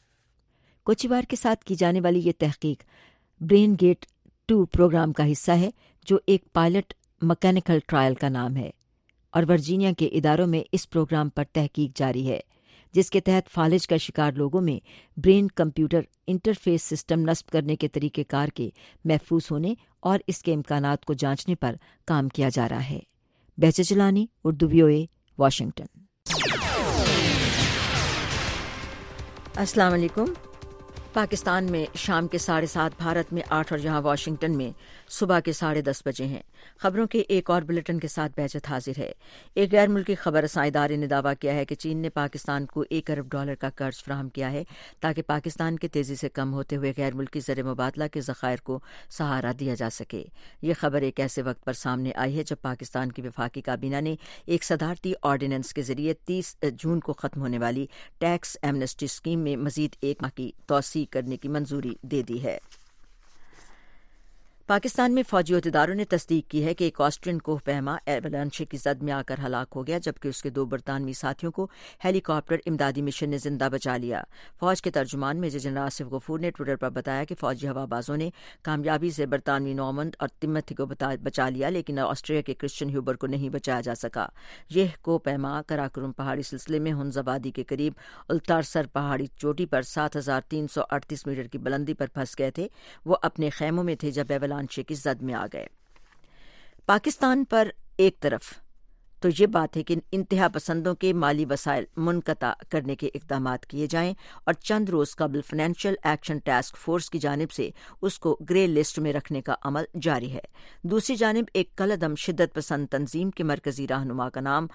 कोचिवार के साथ की जाने वाली ये तहकीक ब्रेन गेट टू प्रोग्राम का हिस्सा है, जो एक पायलट मैकेनिकल ट्रायल का नाम है, और वर्जीनिया के इदारों में इस प्रोग्राम पर तहकीक जारी है, जिसके तहत फालिज का शिकार लोगों में ब्रेन कंप्यूटर इंटरफेस सिस्टम नस्ब करने के तरीक़ेकार के महफूज होने और इसके इम्कानात को जांचने पर काम किया जा रहा है। Bahjat Jilani, Urdu VOA, Washington. अस्सलाम वालेकुम। पाकिस्तान में शाम के साढ़े सात, भारत में आठ और यहाँ वाशिंगटन में सुबह के साढ़े दस बजे हैं। खबरों के एक और बुलेटिन के साथ बेहजत हाजिर है। एक गैर मुल्की खबर रसां इदारे ने दावा किया है कि चीन ने पाकिस्तान को एक अरब डॉलर का कर्ज फराहम किया है ताकि पाकिस्तान के तेजी से कम होते हुए गैर मुल्की ज़र मुबादला के ज़खायर को सहारा दिया जा सके। ये खबर एक ऐसे वक्त पर सामने आई है जब पाकिस्तान की वफाकी काबीना ने एक सदारती ऑर्डिनेंस के जरिए तीस जून को खत्म होने वाली टैक्स एमनेस्टी स्कीम में मजीद एक माह की तोसी करने की मंजूरी दे दी है। पाकिस्तान में फौजी अहदेदारों ने तस्दीक की है कि एक ऑस्ट्रियन कोहपैमा एवलांचे की जद में आकर हलाक हो गया, जबकि उसके दो बरतानवी साथियों को हेलीकॉप्टर इमदादी मिशन ने जिंदा बचा लिया। फौज के तर्जुमान मेजर जनरल आसिफ गफूर ने ट्विटर पर बताया कि फौजी हवाबाजों ने कामयाबी से बरतानवी नॉर्मंड और तिम्मथी को बचा लिया, लेकिन ऑस्ट्रिया के क्रिश्चियन ह्यूबर को नहीं बचाया जा सका। यह कोहपैमा कराकोरम पहाड़ी सिलसिले में हुनजबादी के करीब उल्तारसर पहाड़ी चोटी पर सात हजार तीन सौ अड़तीस मीटर की बुलंदी पर फंस गए थे। वो अपने खैमों में थे जब एवलांचे की जद में आ गए। पाकिस्तान पर एक तरफ तो ये बात है कि इंतहा पसंदों के माली वसाइल मुनक़ता करने के इक़दाम किए जाएं और चंद रोज़ कबल फाइनेंशियल एक्शन टास्क फोर्स की जानिब से उसको ग्रे लिस्ट में रखने का अमल जारी है। दूसरी जानिब एक कलअदम शिद्दत पसंद तंजीम के मरकजी रहनुमा का नाम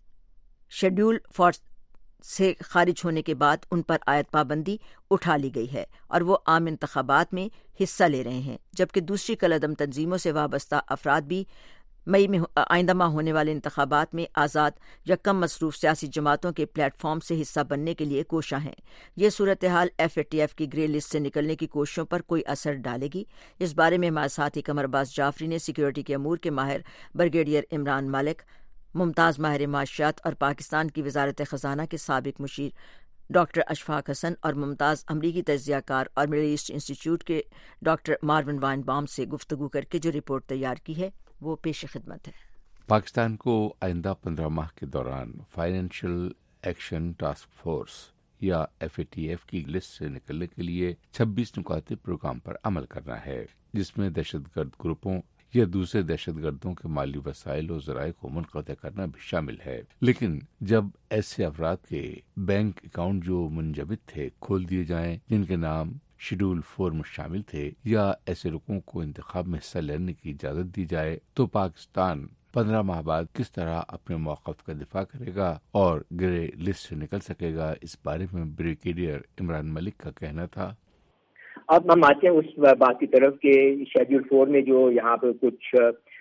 शेड्यूल फॉर से खारिज होने के बाद उन पर आयत पाबंदी उठा ली गई है और वो आम इंतखाबात में हिस्सा ले रहे हैं, जबकि दूसरी कलअदम तंजीमों से वाबस्ता अफराद भी मई में आइंदा माह होने वाले इंतखाबात में आज़ाद या कम मसरूफ सियासी जमातों के प्लेटफॉर्म से हिस्सा बनने के लिए कोशां हैं। ये सूरत हाल एफ ए टी एफ की ग्रे लिस्ट से निकलने की कोशिशों पर कोई असर डालेगी? इस बारे में हमारे साथी कमर अब्बास जाफरी ने सिक्योरिटी के अमूर के माहिर ब्रिगेडियर इमरान मलिक, मुमताज़ माहिर माशियात और पाकिस्तान की वजारत ख़जाना के साबिक मुशीर डॉक्टर अशफाक हसन और मुमताज़ अमरीकी तज्ज़ियाकार और मिडल ईस्ट इंस्टीट्यूट के डॉक्टर मार्विन वाइनबाम से गुफ्तगू करके जो रिपोर्ट तैयार की है वो पेश खिदमत है। पाकिस्तान को आइंदा पंद्रह माह के दौरान फाइनेंशियल एक्शन टास्क फोर्स या एफ ए टी एफ की लिस्ट से निकलने के लिए छब्बीस नुकाती प्रोग्राम पर अमल करना है, जिसमें दहशतगर्द ग्रुपों या दूसरे दहशतगर्दों के माली वसाइल और ज़राए को मुनक़ता करना भी शामिल है। लेकिन जब ऐसे अफराद के बैंक अकाउंट जो मुंजबित थे खोल दिए जाएं, जिनके नाम शेड्यूल फोर में शामिल थे, या ऐसे लोगों को इंतखाब में हिस्सा लेने की इजाज़त दी जाए, तो पाकिस्तान पंद्रह माह बाद किस तरह अपने मौक़िफ़ का दिफा करेगा और ग्रे लिस्ट से निकल सकेगा, इस बारे में ब्रिगेडियर इमरान मलिक का कहना था। अब हम आते हैं उस बात की तरफ कि शेड्यूल फोर में जो यहाँ पे कुछ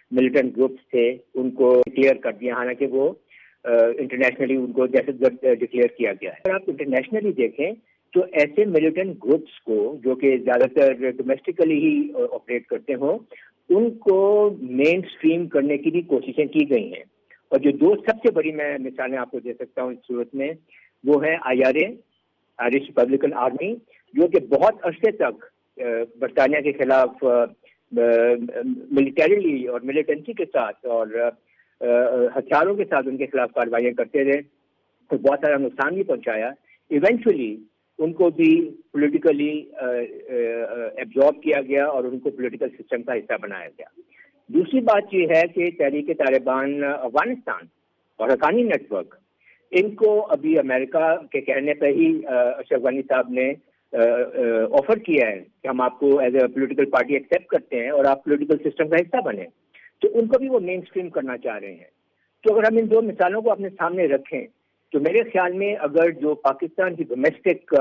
ملیٹنٹ گروپس تھے ان کو ڈکلیئر کر دیا، حالانکہ وہ انٹرنیشنلی ان کو دہشت گرد ڈکلیئر کیا گیا ہے۔ اگر آپ انٹرنیشنلی دیکھیں تو ایسے ملیٹنٹ گروپس کو جو کہ زیادہ تر ڈومیسٹکلی ہی آپریٹ کرتے ہوں، ان کو مین اسٹریم کرنے کی بھی کوششیں کی گئی ہیں، اور جو دو سب سے بڑی میں مثالیں آپ کو دے سکتا ہوں اس صورت میں، وہ ہے I R A, Irish Republican Army, جو کہ بہت عرصے تک برطانیہ کے خلاف ملیٹریلی اور ملیٹنسی کے ساتھ اور ہتھیاروں کے ساتھ ان کے خلاف کارروائیاں کرتے رہے، تو بہت سارا نقصان بھی پہنچایا۔ ایونچولی ان کو بھی پولیٹیکلی ایبزارب کیا گیا اور ان کو پولیٹیکل سسٹم کا حصہ بنایا گیا۔ دوسری بات یہ ہے کہ تحریک طالبان افغانستان اور حقانی نیٹ ورک، ان کو ابھی امریکہ کے کہنے پہ ہی اشرف غنی صاحب نے آفر کیا ہے کہ ہم آپ کو as a political party accept کرتے ہیں اور آپ پولیٹیکل سسٹم کا حصہ بنیں، تو ان کو بھی وہ مین اسٹریم کرنا چاہ رہے ہیں۔ تو اگر ہم ان دو مثالوں کو اپنے سامنے رکھیں تو میرے خیال میں اگر جو پاکستان کی ڈومیسٹک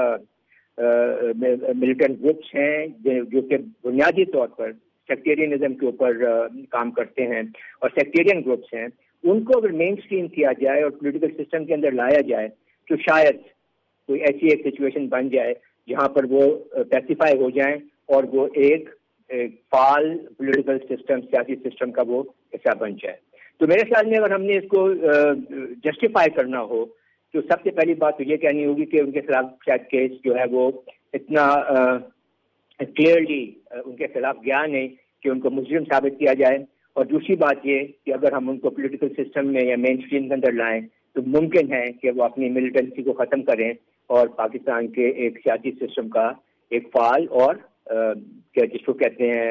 ملیٹنٹ گروپس ہیں جو کہ بنیادی طور پر سیکٹیرینزم کے اوپر کام کرتے ہیں اور سیکٹیرین گروپس ہیں، ان کو اگر مین اسٹریم کیا جائے اور پولیٹیکل سسٹم کے اندر لایا جائے تو شاید کوئی ایسی ایک سچویشن بن جائے جہاں پر وہ پیسیفائی ہو جائیں اور وہ ایک فعال پولیٹیکل سسٹم، سیاسی سسٹم کا وہ حصہ بن جائے۔ تو میرے خیال میں اگر ہم نے اس کو جسٹیفائی کرنا ہو تو سب سے پہلی بات تو یہ کہنی ہوگی کہ ان کے خلاف شاید کیس جو ہے وہ اتنا کلیئرلی ان کے خلاف گیا نہیں کہ ان کو مجرم ثابت کیا جائے، اور دوسری بات یہ کہ اگر ہم ان کو پولیٹیکل سسٹم میں یا مین اسٹریم کے اندر لائیں تو ممکن ہے کہ وہ اپنی ملیٹنسی کو ختم کریں اور پاکستان کے ایک سیاسی سسٹم کا ایک فعال اور جس کو کہتے ہیں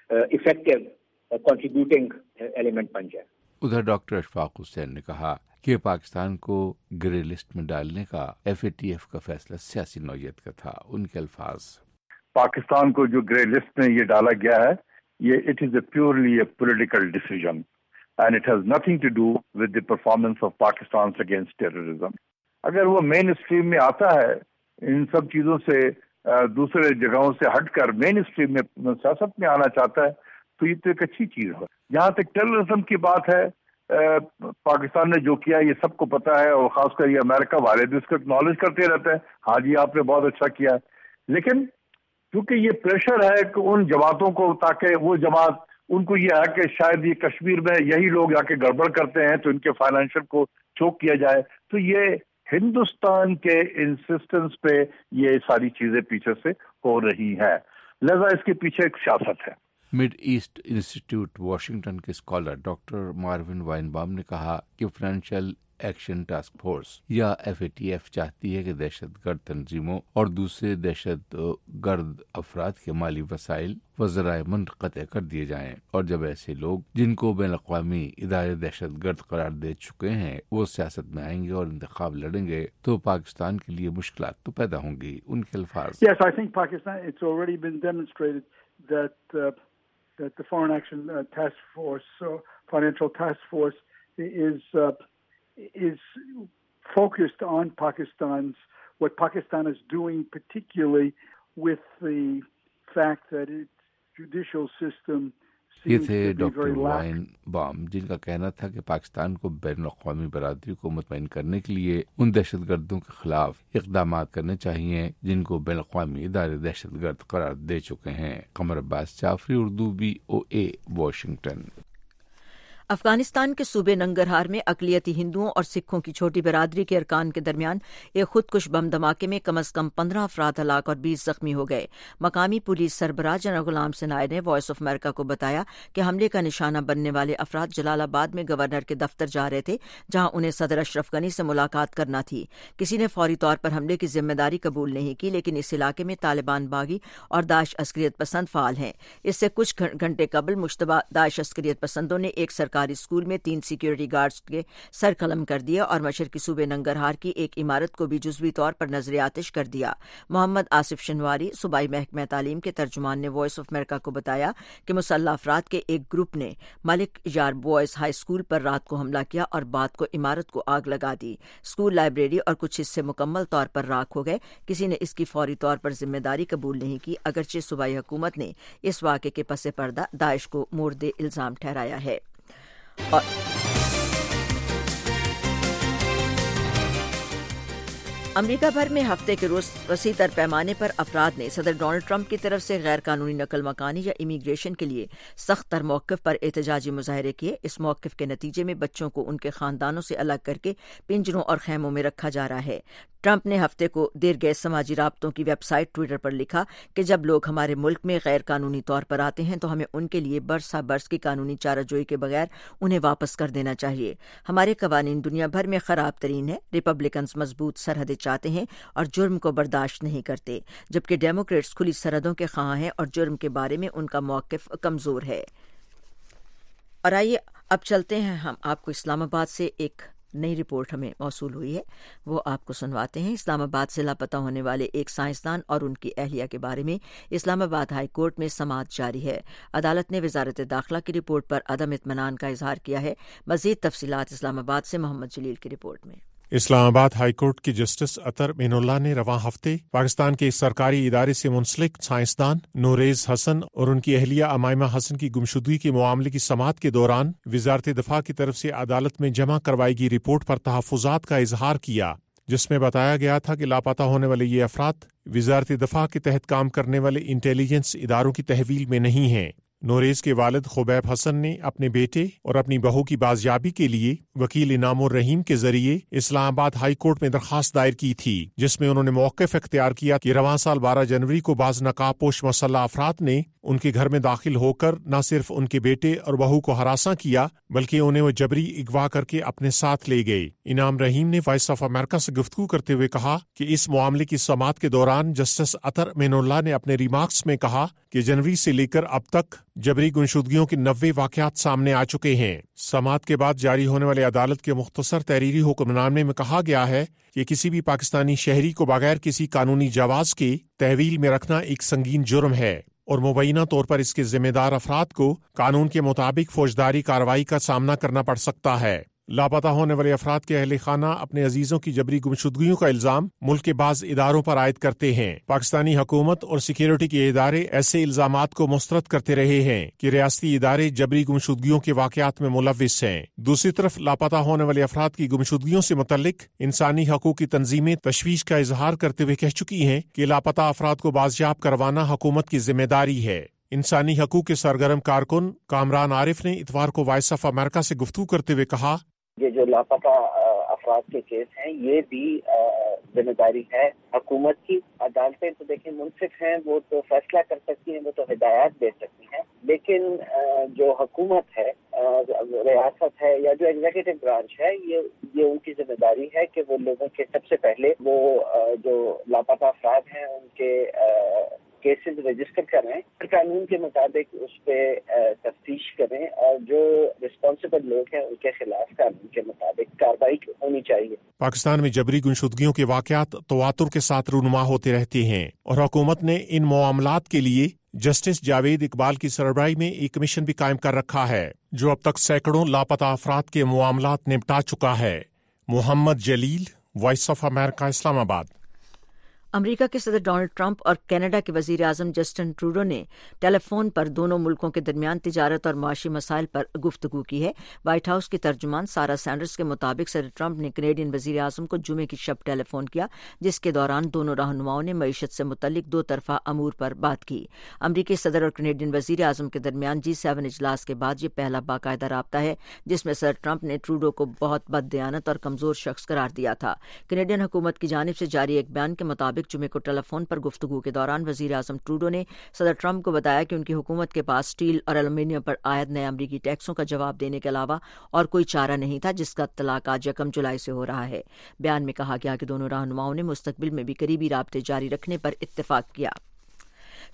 افیکٹو کنٹریبیوٹنگ ایلیمنٹ بن جائے۔ ادھر ڈاکٹر اشفاق حسین نے کہا کہ پاکستان کو گرے لسٹ میں ڈالنے کا ایف اے ٹی ایف کا فیصلہ سیاسی نوعیت کا تھا۔ ان کے الفاظ، پاکستان کو جو گرے لسٹ میں یہ ڈالا گیا ہے، یہ it is a purely a political decision and it has nothing to do with the performance of Pakistan against terrorism. اگر وہ مین اسٹریم میں آتا ہے ان سب چیزوں سے دوسرے جگہوں سے ہٹ کر مین اسٹریم میں سیاست میں آنا چاہتا ہے تو یہ تو ایک اچھی چیز ہے۔ جہاں تک ٹیررزم کی بات ہے، پاکستان نے جو کیا یہ سب کو پتا ہے، اور خاص کر یہ امریکہ والے بھی اس کو اکنالج کرتے رہتے ہیں، ہاں جی آپ نے بہت اچھا کیا ہے، لیکن کیونکہ یہ پریشر ہے کہ ان جماعتوں کو، تاکہ وہ جماعت ان کو یہ ہے کہ شاید یہ کشمیر میں یہی لوگ جا کے گڑبڑ کرتے ہیں تو ان کے فائنینشل کو چوک کیا جائے، تو یہ ہندوستان کے انسسٹنس پہ یہ ساری چیزیں پیچھے سے ہو رہی ہیں، لہذا اس کے پیچھے ایک سیاست ہے۔ مڈ ایسٹ انسٹیٹیوٹ واشنگٹن کے scholar doctor Marvin Weinbaum نے کہا کہ فائنینشیل ایکشن ٹاسک فورس یا ایف اے ٹی ایف چاہتی ہے کہ دہشت گرد تنظیموں اور دوسرے دہشت گرد افراد کے مالی وسائل و ذرائع منقطع کر دیے جائیں، اور جب ایسے لوگ جن کو بین الاقوامی ادارے دہشت گرد قرار دے چکے ہیں وہ سیاست میں آئیں گے اور انتخاب لڑیں گے تو پاکستان کے لیے مشکلات تو پیدا ہوں گی۔ ان کے الفاظ، Yes, I think Pakistan, it's already been demonstrated that uh, that the Foreign Action uh, Task Force, uh, Financial Task Force is uh, is focused on Pakistan's, what Pakistan is doing, particularly with the fact that its judicial system یہ تھے doctor وائن بام، جن کا کہنا تھا کہ پاکستان کو بین الاقوامی برادری کو مطمئن کرنے کے لیے ان دہشت گردوں کے خلاف اقدامات کرنے چاہیے جن کو بین الاقوامی ادارے دہشت گرد قرار دے چکے ہیں۔ Qamar Abbas Jafri, Urdu V O A, Washington. Afghanistan کے صوبے ننگرہار میں اقلیتی ہندوؤں اور سکھوں کی چھوٹی برادری کے ارکان کے درمیان ایک خودکش بم دھماکے میں کم از کم پندرہ افراد ہلاک اور بیس زخمی ہو گئے۔ مقامی پولیس سربراہ جنرل غلام سنائے نے وائس آف امریکہ کو بتایا کہ حملے کا نشانہ بننے والے افراد جلال آباد میں گورنر کے دفتر جا رہے تھے، جہاں انہیں صدر اشرف غنی سے ملاقات کرنا تھی۔ کسی نے فوری طور پر حملے کی ذمہ داری قبول نہیں کی، لیکن اس علاقے میں طالبان باغی اور داعش عسکریت پسند فعال ہیں۔ اس سے کچھ گھنٹے قبل مشتبہ داعش عسکریت پسندوں نے ایک سرکاری سرکاری اسکول میں تین سیکیورٹی گارڈز کے سر قلم کر دیا اور مشرقی صوبے ننگرہار کی ایک عمارت کو بھی جزوی طور پر نظر آتش کر دیا۔ محمد آصف شنواری صوبائی محکمہ تعلیم کے ترجمان نے وائس آف امریکہ کو بتایا کہ مسلح افراد کے ایک گروپ نے ملک یار بوائز ہائی اسکول پر رات کو حملہ کیا اور بعد کو عمارت کو آگ لگا دی۔ اسکول، لائبریری اور کچھ حصے مکمل طور پر راکھ ہو گئے۔ کسی نے اس کی فوری طور پر ذمہ داری قبول نہیں کی، اگرچہ صوبائی حکومت نے اس واقعے کے پس پردہ داعش کو مورد الزام ٹھہرایا ہے۔ اور امریکہ بھر میں ہفتے کے روز وسیع تر پیمانے پر افراد نے صدر ڈونلڈ ٹرمپ کی طرف سے غیر قانونی نقل مکانی یا امیگریشن کے لیے سخت تر موقف پر احتجاجی مظاہرے کیے۔ اس موقف کے نتیجے میں بچوں کو ان کے خاندانوں سے الگ کر کے پنجروں اور خیموں میں رکھا جا رہا ہے۔ ٹرمپ نے ہفتے کو دیر گئے سماجی رابطوں کی ویب سائٹ ٹویٹر پر لکھا کہ جب لوگ ہمارے ملک میں غیر قانونی طور پر آتے ہیں تو ہمیں ان کے لیے برسا برس کی قانونی چارہ جوئی کے بغیر انہیں واپس کر دینا چاہیے۔ ہمارے قوانین دنیا بھر میں خراب ترین ہیں۔ ریپبلکنز مضبوط سرحدیں چاہتے ہیں اور جرم کو برداشت نہیں کرتے، جبکہ ڈیموکریٹس کھلی سرحدوں کے خواہاں ہیں اور جرم کے بارے میں ان کا موقف کمزور ہے۔ اور آئیے اب چلتے ہیں ہم آپ کو اسلام آباد سے ایک نئی رپورٹ ہمیں موصول ہوئی ہے، وہ آپ کو سنواتے ہیں۔ اسلام آباد سے لاپتہ ہونے والے ایک سائنسدان اور ان کی اہلیہ کے بارے میں اسلام آباد ہائی کورٹ میں سماعت جاری ہے۔ عدالت نے وزارت داخلہ کی رپورٹ پر عدم اطمینان کا اظہار کیا ہے۔ مزید تفصیلات اسلام آباد سے محمد جلیل کی رپورٹ میں۔ اسلام آباد ہائی کورٹ کے جسٹس اطہر مین اللہ نے رواں ہفتے پاکستان کے سرکاری ادارے سے منسلک سائنسدان نوریز حسن اور ان کی اہلیہ امائمہ حسن کی گمشدگی کے معاملے کی سماعت کے دوران وزارت دفاع کی طرف سے عدالت میں جمع کروائی گئی رپورٹ پر تحفظات کا اظہار کیا، جس میں بتایا گیا تھا کہ لاپتہ ہونے والے یہ افراد وزارت دفاع کے تحت کام کرنے والے انٹیلیجنس اداروں کی تحویل میں نہیں ہیں۔ نوریز کے والد خبیب حسن نے اپنے بیٹے اور اپنی بہو کی بازیابی کے لیے وکیل انعام الرحیم کے ذریعے اسلام آباد ہائی کورٹ میں درخواست دائر کی تھی، جس میں انہوں نے موقف اختیار کیا کہ رواں سال بارہ جنوری کو بعض نقاب پوش مسلح افراد نے ان کے گھر میں داخل ہو کر نہ صرف ان کے بیٹے اور بہو کو ہراساں کیا بلکہ انہیں وہ جبری اغوا کر کے اپنے ساتھ لے گئے۔ انعام رحیم نے وائس آف امریکہ سے گفتگو کرتے ہوئے کہا کہ اس معاملے کی سماعت کے دوران جسٹس اطہر مین اللہ نے اپنے ریمارکس میں کہا کہ جنوری سے لے کر اب تک جبری گمشدگیوں کے نوے واقعات سامنے آ چکے ہیں۔ سماعت کے بعد جاری ہونے والے عدالت کے مختصر تحریری حکم نامے میں کہا گیا ہے کہ کسی بھی پاکستانی شہری کو بغیر کسی قانونی جواز کے تحویل میں رکھنا ایک سنگین جرم ہے اور مبینہ طور پر اس کے ذمہ دار افراد کو قانون کے مطابق فوجداری کارروائی کا سامنا کرنا پڑ سکتا ہے۔ لاپتہ ہونے والے افراد کے اہل خانہ اپنے عزیزوں کی جبری گمشدگیوں کا الزام ملک کے بعض اداروں پر عائد کرتے ہیں۔ پاکستانی حکومت اور سیکیورٹی کے ادارے ایسے الزامات کو مسترد کرتے رہے ہیں کہ ریاستی ادارے جبری گمشدگیوں کے واقعات میں ملوث ہیں۔ دوسری طرف لاپتہ ہونے والے افراد کی گمشدگیوں سے متعلق انسانی حقوق کی تنظیمیں تشویش کا اظہار کرتے ہوئے کہہ چکی ہیں کہ لاپتہ افراد کو بازیاب کروانا حکومت کی ذمہ داری ہے۔ انسانی حقوق کے سرگرم کارکن کامران عارف نے اتوار کو وائس آف امریکہ سے گفتگو کرتے ہوئے کہا، یہ جو لاپتہ افراد کے کیس ہیں یہ بھی ذمہ داری ہے حکومت کی۔ عدالتیں تو دیکھیں منصف ہیں، وہ تو فیصلہ کر سکتی ہیں، وہ تو ہدایات دے سکتی ہیں، لیکن جو حکومت ہے، ریاست ہے یا جو ایگزیکٹو برانچ ہے، یہ یہ ان کی ذمہ داری ہے کہ وہ لوگوں کے سب سے پہلے وہ جو لاپتہ افراد ہیں ان کے کیسز رجسٹر کریں، قانون کے مطابق اس پہ تفتیش کریں اور جو رسپانسبل لوگ ہیں ان کے خلاف قانون کے مطابق کارروائی ہونی چاہیے۔ پاکستان میں جبری گمشدگیوں کے واقعات تواتر کے ساتھ رونما ہوتے رہتے ہیں اور حکومت نے ان معاملات کے لیے جسٹس جاوید اقبال کی سربراہی میں ایک کمیشن بھی قائم کر رکھا ہے جو اب تک سینکڑوں لاپتہ افراد کے معاملات نپٹا چکا ہے۔ محمد جلیل، وائس آف امریکہ، اسلام آباد۔ امریکہ کے صدر ڈونلڈ ٹرمپ اور کینیڈا کے وزیر اعظم جسٹن ٹروڈو نے ٹیلی فون پر دونوں ملکوں کے درمیان تجارت اور معاشی مسائل پر گفتگو کی ہے۔ وائٹ ہاؤس کی ترجمان سارا سینڈرز کے مطابق صدر ٹرمپ نے کینیڈین وزیر اعظم کو جمعے کی شب ٹیلی فون کیا، جس کے دوران دونوں رہنماؤں نے معیشت سے متعلق دو طرفہ امور پر بات کی۔ امریکی صدر اور کینیڈین وزیر اعظم کے درمیان جی سیون اجلاس کے بعد یہ پہلا باقاعدہ رابطہ ہے جس میں صدر ٹرمپ نے ٹروڈو کو بہت بد دیانت اور کمزور شخص قرار دیا تھا۔ کینیڈین حکومت کی جانب سے جاری ایک بیان کے مطابق جمعے کو ٹیلی فون پر گفتگو کے دوران وزیر اعظم ٹروڈو نے صدر ٹرمپ کو بتایا کہ ان کی حکومت کے پاس اسٹیل اور ایلومینیم پر عائد نئے امریکی ٹیکسوں کا جواب دینے کے علاوہ اور کوئی چارہ نہیں تھا، جس کا اطلاق آج یکم جولائی سے ہو رہا ہے۔ بیان میں کہا گیا کہ دونوں رہنماؤں نے مستقبل میں بھی قریبی رابطے جاری رکھنے پر اتفاق کیا۔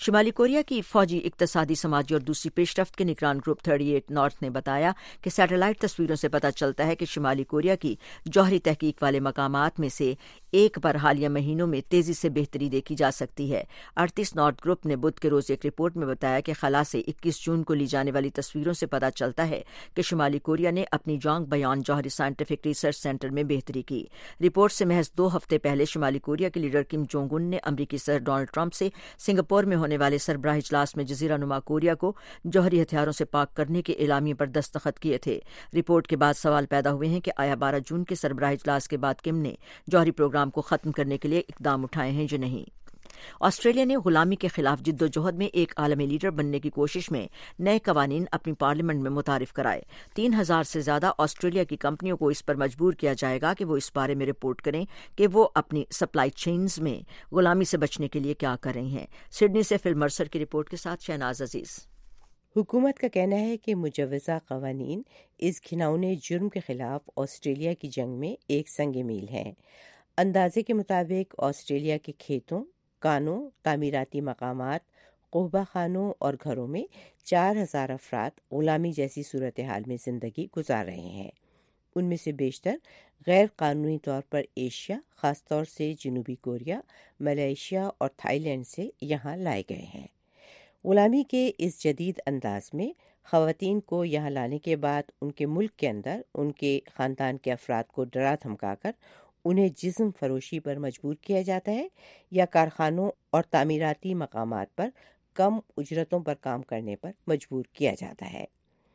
شمالی کوریا کی فوجی، اقتصادی، سماجی اور دوسری پیش رفت کے نگران گروپ اڑتیس نارتھ نے بتایا کہ سیٹلائٹ تصویروں سے پتہ چلتا ہے کہ شمالی کوریا کی جوہری تحقیق والے مقامات میں سے ایک پر حالیہ مہینوں میں تیزی سے بہتری دیکھی جا سکتی ہے۔ اڑتیس نارتھ گروپ نے بدھ کے روز ایک رپورٹ میں بتایا کہ خلا سے اکیس جون کو لی جانے والی تصویروں سے پتہ چلتا ہے کہ شمالی کوریا نے اپنی جانگ بیان جوہری سائنٹیفک ریسرچ سینٹر میں بہتری کی۔ رپورٹ سے محض دو ہفتے پہلے شمالی کوریا کے لیڈر کم جونگ ان نے امریکی صدر ڈونلڈ ٹرمپ سے سنگاپور میں ہونے والے سربراہ اجلاس میں جزیرہ نما کوریا کو جوہری ہتھیاروں سے پاک کرنے کے اعلامیے پر دستخط کیے تھے۔ رپورٹ کے بعد سوال پیدا ہوئے ہیں کہ آیا بارہ جون کے سربراہ اجلاس کے بعد کم نے جوہری پروگرام کو ختم کرنے کے لیے اقدام اٹھائے ہیں جو نہیں۔ آسٹریلیا نے غلامی کے خلاف جد و جہد میں ایک عالمی لیڈر بننے کی کوشش میں نئے قوانین اپنی پارلیمنٹ میں متعارف کرائے۔ تین ہزار سے زیادہ آسٹریلیا کی کمپنیوں کو اس پر مجبور کیا جائے گا کہ وہ اس بارے میں رپورٹ کریں کہ وہ اپنی سپلائی چینز میں غلامی سے بچنے کے لیے کیا کر رہی ہیں۔ سڈنی سے فل مرسر کی رپورٹ کے ساتھ شہناز عزیز۔ حکومت کا کہنا ہے کہ مجوزہ قوانین اس گھناؤنے جرم کے خلاف آسٹریلیا کی جنگ میں ایک سنگ میل ہیں۔ اندازے کے مطابق آسٹریلیا کے کھیتوں، کانوں، تعمیراتی مقامات، قحبہ خانوں اور گھروں میں چار ہزار افراد غلامی جیسی صورتحال میں زندگی گزار رہے ہیں۔ ان میں سے بیشتر غیر قانونی طور پر ایشیا، خاص طور سے جنوبی کوریا، ملائیشیا اور تھائی لینڈ سے یہاں لائے گئے ہیں۔ غلامی کے اس جدید انداز میں خواتین کو یہاں لانے کے بعد ان کے ملک کے اندر ان کے خاندان کے افراد کو ڈرا دھمکا کر انہیں جسم فروشی پر مجبور کیا جاتا ہے یا کارخانوں اور تعمیراتی مقامات پر کم اجرتوں پر کام کرنے پر مجبور کیا جاتا ہے۔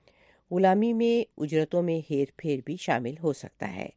غلامی میں اجرتوں میں ہیر پھیر بھی شامل ہو سکتا ہے۔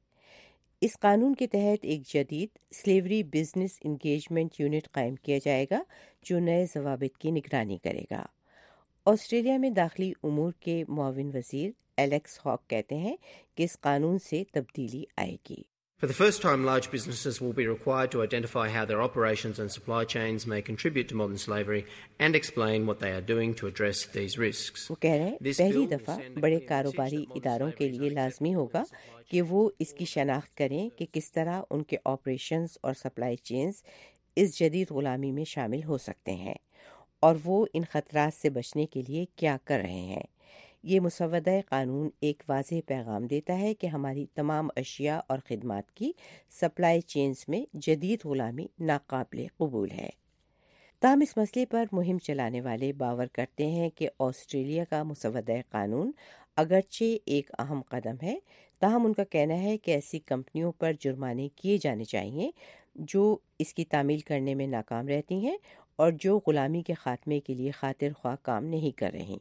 اس قانون کے تحت ایک جدید سلیوری بزنس انگیجمنٹ یونٹ قائم کیا جائے گا جو نئے ضوابط کی نگرانی کرے گا۔ آسٹریلیا میں داخلی امور کے معاون وزیر ایلیکس ہاک کہتے ہیں کہ اس قانون سے تبدیلی آئے گی۔ For the first time, large businesses will be required to identify how their operations and supply chains may contribute to modern slavery and explain what they are doing to address these risks. وہ کہہ رہے ہیں پہلی دفعہ بڑے کاروباری اداروں کے لیے لازمی ہوگا کہ وہ اس کی شناخت کریں کہ کس طرح ان کے آپریشنز اور سپلائی چینز اس جدید غلامی میں شامل ہو سکتے ہیں اور وہ ان خطرات سے بچنے کے لیے کیا کر رہے ہیں۔ یہ مسودہ قانون ایک واضح پیغام دیتا ہے کہ ہماری تمام اشیاء اور خدمات کی سپلائی چینز میں جدید غلامی ناقابل قبول ہے۔ تاہم اس مسئلے پر مہم چلانے والے باور کرتے ہیں کہ آسٹریلیا کا مسودہ قانون اگرچہ ایک اہم قدم ہے، تاہم ان کا کہنا ہے کہ ایسی کمپنیوں پر جرمانے کیے جانے چاہیے جو اس کی تعمیل کرنے میں ناکام رہتی ہیں اور جو غلامی کے خاتمے کے لیے خاطر خواہ کام نہیں کر رہی۔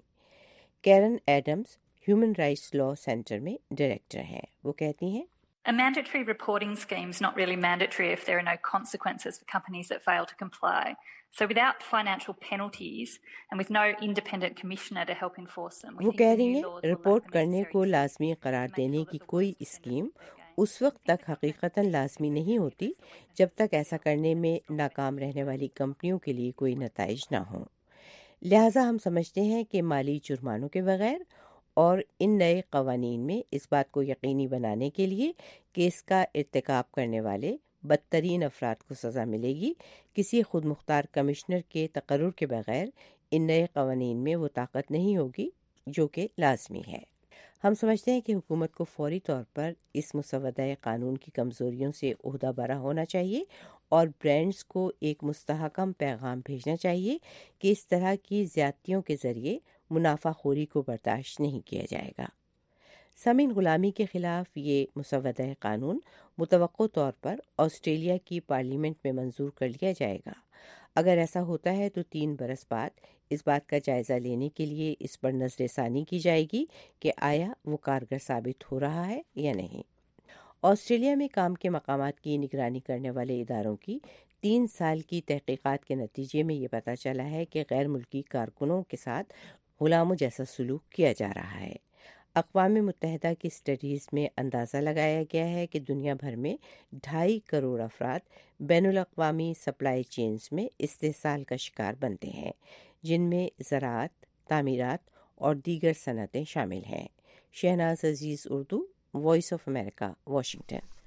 Karen Adams human rights law center میں ڈائریکٹر ہیں۔ وہ کہتی ہیں A mandatory reporting scheme is not really mandatory if there are no consequences for companies that fail to comply. So without financial penalties and with no independent commissioner to help enforce them. وہ کہہ رہی ہیں report کرنے کو لازمی قرار دینے کی کوئی اسکیم اس وقت تک حقیقتاً لازمی نہیں ہوتی جب تک ایسا کرنے میں ناکام رہنے والی کمپنیوں کے لیے کوئی نتائج نہ ہوں۔ لہٰذا ہم سمجھتے ہیں کہ مالی جرمانوں کے بغیر اور ان نئے قوانین میں اس بات کو یقینی بنانے کے لیے کہ اس کا ارتکاب کرنے والے بدترین افراد کو سزا ملے گی، کسی خود مختار کمشنر کے تقرر کے بغیر ان نئے قوانین میں وہ طاقت نہیں ہوگی جو کہ لازمی ہے۔ ہم سمجھتے ہیں کہ حکومت کو فوری طور پر اس مسودہ قانون کی کمزوریوں سے عہدہ برا ہونا چاہیے اور برانڈز کو ایک مستحکم پیغام بھیجنا چاہیے کہ اس طرح کی زیادتیوں کے ذریعے منافع خوری کو برداشت نہیں کیا جائے گا۔ سامعین، غلامی کے خلاف یہ مسودہ قانون متوقع طور پر آسٹریلیا کی پارلیمنٹ میں منظور کر لیا جائے گا۔ اگر ایسا ہوتا ہے تو تین برس بعد اس بات کا جائزہ لینے کے لیے اس پر نظر ثانی کی جائے گی کہ آیا وہ کارگر ثابت ہو رہا ہے یا نہیں۔ آسٹریلیا میں کام کے مقامات کی نگرانی کرنے والے اداروں کی تین سال کی تحقیقات کے نتیجے میں یہ پتہ چلا ہے کہ غیر ملکی کارکنوں کے ساتھ غلاموں جیسا سلوک کیا جا رہا ہے۔ اقوام متحدہ کی اسٹڈیز میں اندازہ لگایا گیا ہے کہ دنیا بھر میں ڈھائی کروڑ افراد بین الاقوامی سپلائی چینز میں استحصال کا شکار بنتے ہیں، جن میں زراعت، تعمیرات اور دیگر صنعتیں شامل ہیں۔ Shahnaz Aziz, Urdu, voice of America, Washington.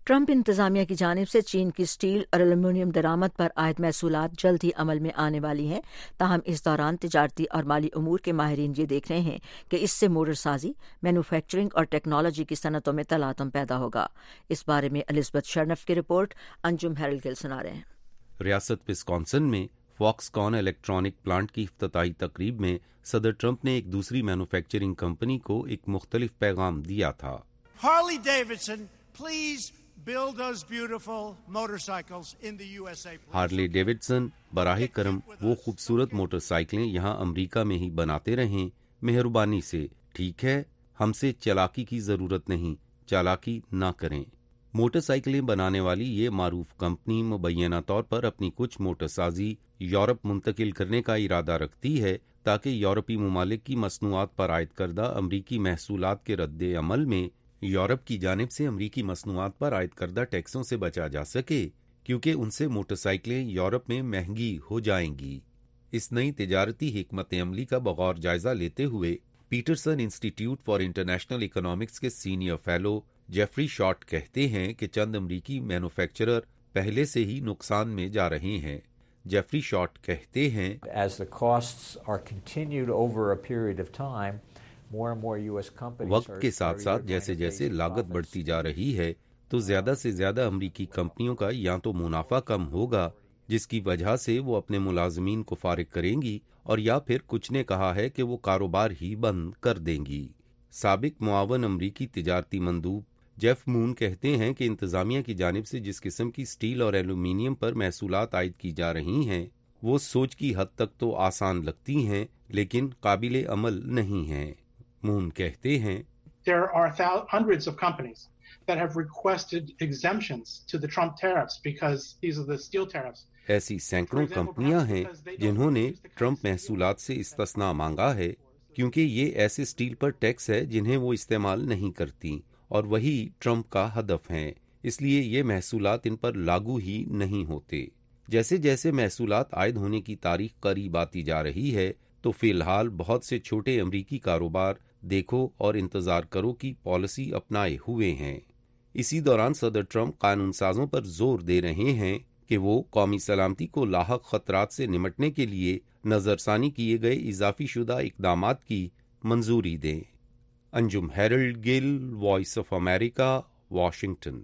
Trump انتظامیہ کی جانب سے چین کی اسٹیل اور ایلومینیم درآمد پر عائد محصولات جلد ہی عمل میں آنے والی ہیں، تاہم اس دوران تجارتی اور مالی امور کے ماہرین یہ دیکھ رہے ہیں کہ اس سے موٹر سازی، مینوفیکچرنگ اور ٹیکنالوجی کی صنعتوں میں تلاطم پیدا ہوگا۔ اس بارے میں الزبتھ شرنف کی رپورٹ، انجم ہیرل گل سنا رہے ہیں۔ ریاست وسکانسن میں فاکس کان الیکٹرانک پلانٹ کی افتتاحی تقریب میں صدر ٹرمپ نے ایک دوسری مینوفیکچرنگ کمپنی کو ایک مختلف پیغام دیا تھا۔ Harley Davidson, please build those beautiful motorcycles in the U S A. Harley Davidson, براہ کرم وہ خوبصورت موٹر سائیکلیں یہاں امریکہ میں ہی بناتے رہیں، مہربانی سے۔ ٹھیک ہے، ہم سے چالاکی کی ضرورت نہیں، چالاکی نہ کریں۔ موٹر سائیکلیں بنانے والی یہ معروف کمپنی مبینہ طور پر اپنی کچھ موٹر سازی یورپ منتقل کرنے کا ارادہ رکھتی ہے تاکہ یورپی ممالک کی مصنوعات پر عائد کردہ امریکی محصولات کے رد عمل میں یورپ کی جانب سے امریکی مصنوعات پر عائد کردہ ٹیکسوں سے بچا جا سکے، کیونکہ ان سے موٹر سائیکلیں یورپ میں مہنگی ہو جائیں گی۔ اس نئی تجارتی حکمت عملی کا بغور جائزہ لیتے ہوئے Peterson Institute for International Economics کے سینئر فیلو جیفری شارٹ کہتے ہیں کہ چند امریکی مینوفیکچرر پہلے سے ہی نقصان میں جا رہے ہیں۔ جیفری شارٹ کہتے ہیں As the costs are continued over a period of time, more and more U S companies وقت کے ساتھ ساتھ جیسے جیسے لاگت بڑھتی جا رہی ہے تو زیادہ سے زیادہ امریکی کمپنیوں کا یا تو منافع کم ہوگا، جس کی وجہ سے وہ اپنے ملازمین کو فارغ کریں گی، اور یا پھر کچھ نے کہا ہے کہ وہ کاروبار ہی بند کر دیں گی۔ سابق معاون امریکی تجارتی مندوب جیف مون کہتے ہیں کہ انتظامیہ کی جانب سے جس قسم کی اسٹیل اور ایلومینیم پر محصولات عائد کی جا رہی ہیں وہ سوچ کی حد تک تو آسان لگتی ہیں لیکن قابل عمل نہیں ہیں۔ مون کہتے ہیں There are hundreds of companies that have requested exemptions to the Trump tariffs because these are the steel tariffs. ایسی سینکڑوں کمپنیاں ہیں جنہوں نے ٹرمپ محصولات سے استثناء مانگا ہے کیونکہ یہ ایسے اسٹیل پر ٹیکس ہے جنہیں وہ استعمال نہیں کرتی، اور وہی ٹرمپ کا ہدف ہیں، اس لیے یہ محصولات ان پر لاگو ہی نہیں ہوتے۔ جیسے جیسے محصولات عائد ہونے کی تاریخ قریب آتی جا رہی ہے تو فی الحال بہت سے چھوٹے امریکی کاروبار دیکھو اور انتظار کرو کی پالیسی اپنائے ہوئے ہیں۔ اسی دوران صدر ٹرمپ قانون سازوں پر زور دے رہے ہیں کہ وہ قومی سلامتی کو لاحق خطرات سے نمٹنے کے لیے نظر ثانی کیے گئے اضافی شدہ اقدامات کی منظوری دیں۔ Anjum Harold Gill, voice of America, Washington.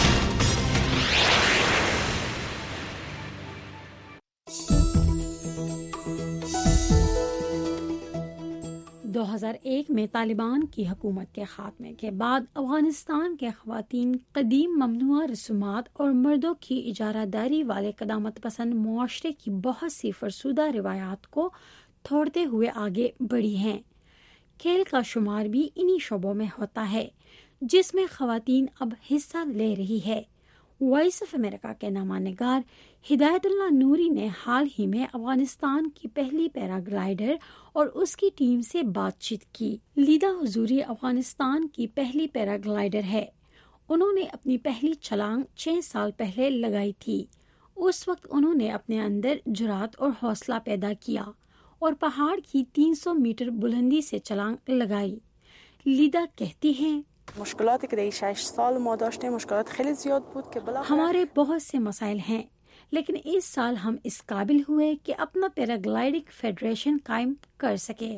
دو ہزار ایک میں طالبان کی حکومت کے خاتمے کے بعد افغانستان کے خواتین قدیم ممنوعہ رسومات اور مردوں کی اجارہ داری والے قدامت پسند معاشرے کی بہت سی فرسودہ روایات کو توڑتے ہوئے آگے بڑھی ہیں۔ کھیل کا شمار بھی انہی شعبوں میں ہوتا ہے جس میں خواتین اب حصہ لے رہی ہے۔ وائس آف امریکہ کے نامہ نگار ہدایت اللہ نوری نے حال ہی میں افغانستان کی پہلی پیراگلائیڈر اور اس کی ٹیم سے بات چیت کی۔ لیدا حضوری افغانستان کی پہلی پیراگلائیڈر ہے۔ انہوں نے اپنی پہلی چھلانگ چھ سال پہلے لگائی تھی۔ اس وقت انہوں نے اپنے اندر جرات اور حوصلہ پیدا کیا اور پہاڑ کی تین سو میٹر بلندی سے چھلانگ لگائی۔ لیدا کہتی ہیں مشکلاتی که در شش سال ما داشتیم مشکلات خیلی زیاد بود که بالاخره ہمارے بہت سے مسائل ہیں، لیکن اس سال ہم اس قابل ہوئے کہ اپنا پیراگلائیڈنگ فیڈریشن قائم کر سکے۔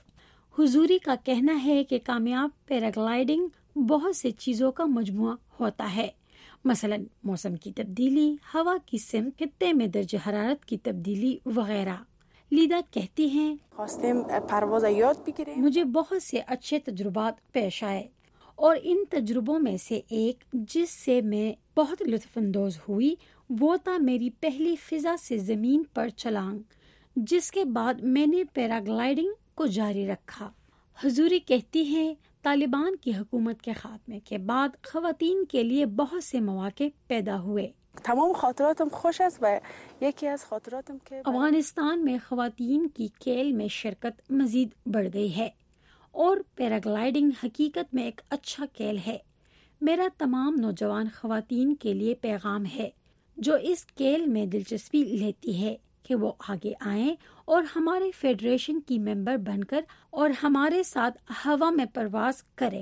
حضوری کا کہنا ہے کہ کامیاب پیراگلائیڈنگ بہت سے چیزوں کا مجموعہ ہوتا ہے، مثلا موسم کی تبدیلی، ہوا کی سمت، خطے میں درجہ حرارت کی تبدیلی وغیرہ۔ لیدا کہتی ہیں خواستیم پرواز یاد بگیریم۔ مجھے بہت سے اچھے تجربات پیش آئے اور ان تجربوں میں سے ایک جس سے میں بہت لطف اندوز ہوئی وہ تھا میری پہلی فضا سے زمین پر چھلانگ، جس کے بعد میں نے پیراگلائیڈنگ کو جاری رکھا۔ حضوری کہتی ہیں طالبان کی حکومت کے خاتمے کے بعد خواتین کے لیے بہت سے مواقع پیدا ہوئے۔ تمام خاطراتم خوش است و یکی از خاطراتم که افغانستان میں خواتین کی کھیل میں شرکت مزید بڑھ گئی ہے اور پیراگلائیڈنگ حقیقت میں ایک اچھا کھیل ہے۔ میرا تمام نوجوان خواتین کے لیے پیغام ہے جو اس کھیل میں دلچسپی لیتی ہے کہ وہ آگے آئیں اور ہمارے فیڈریشن کی ممبر بن کر اور ہمارے ساتھ ہوا میں پرواز کریں۔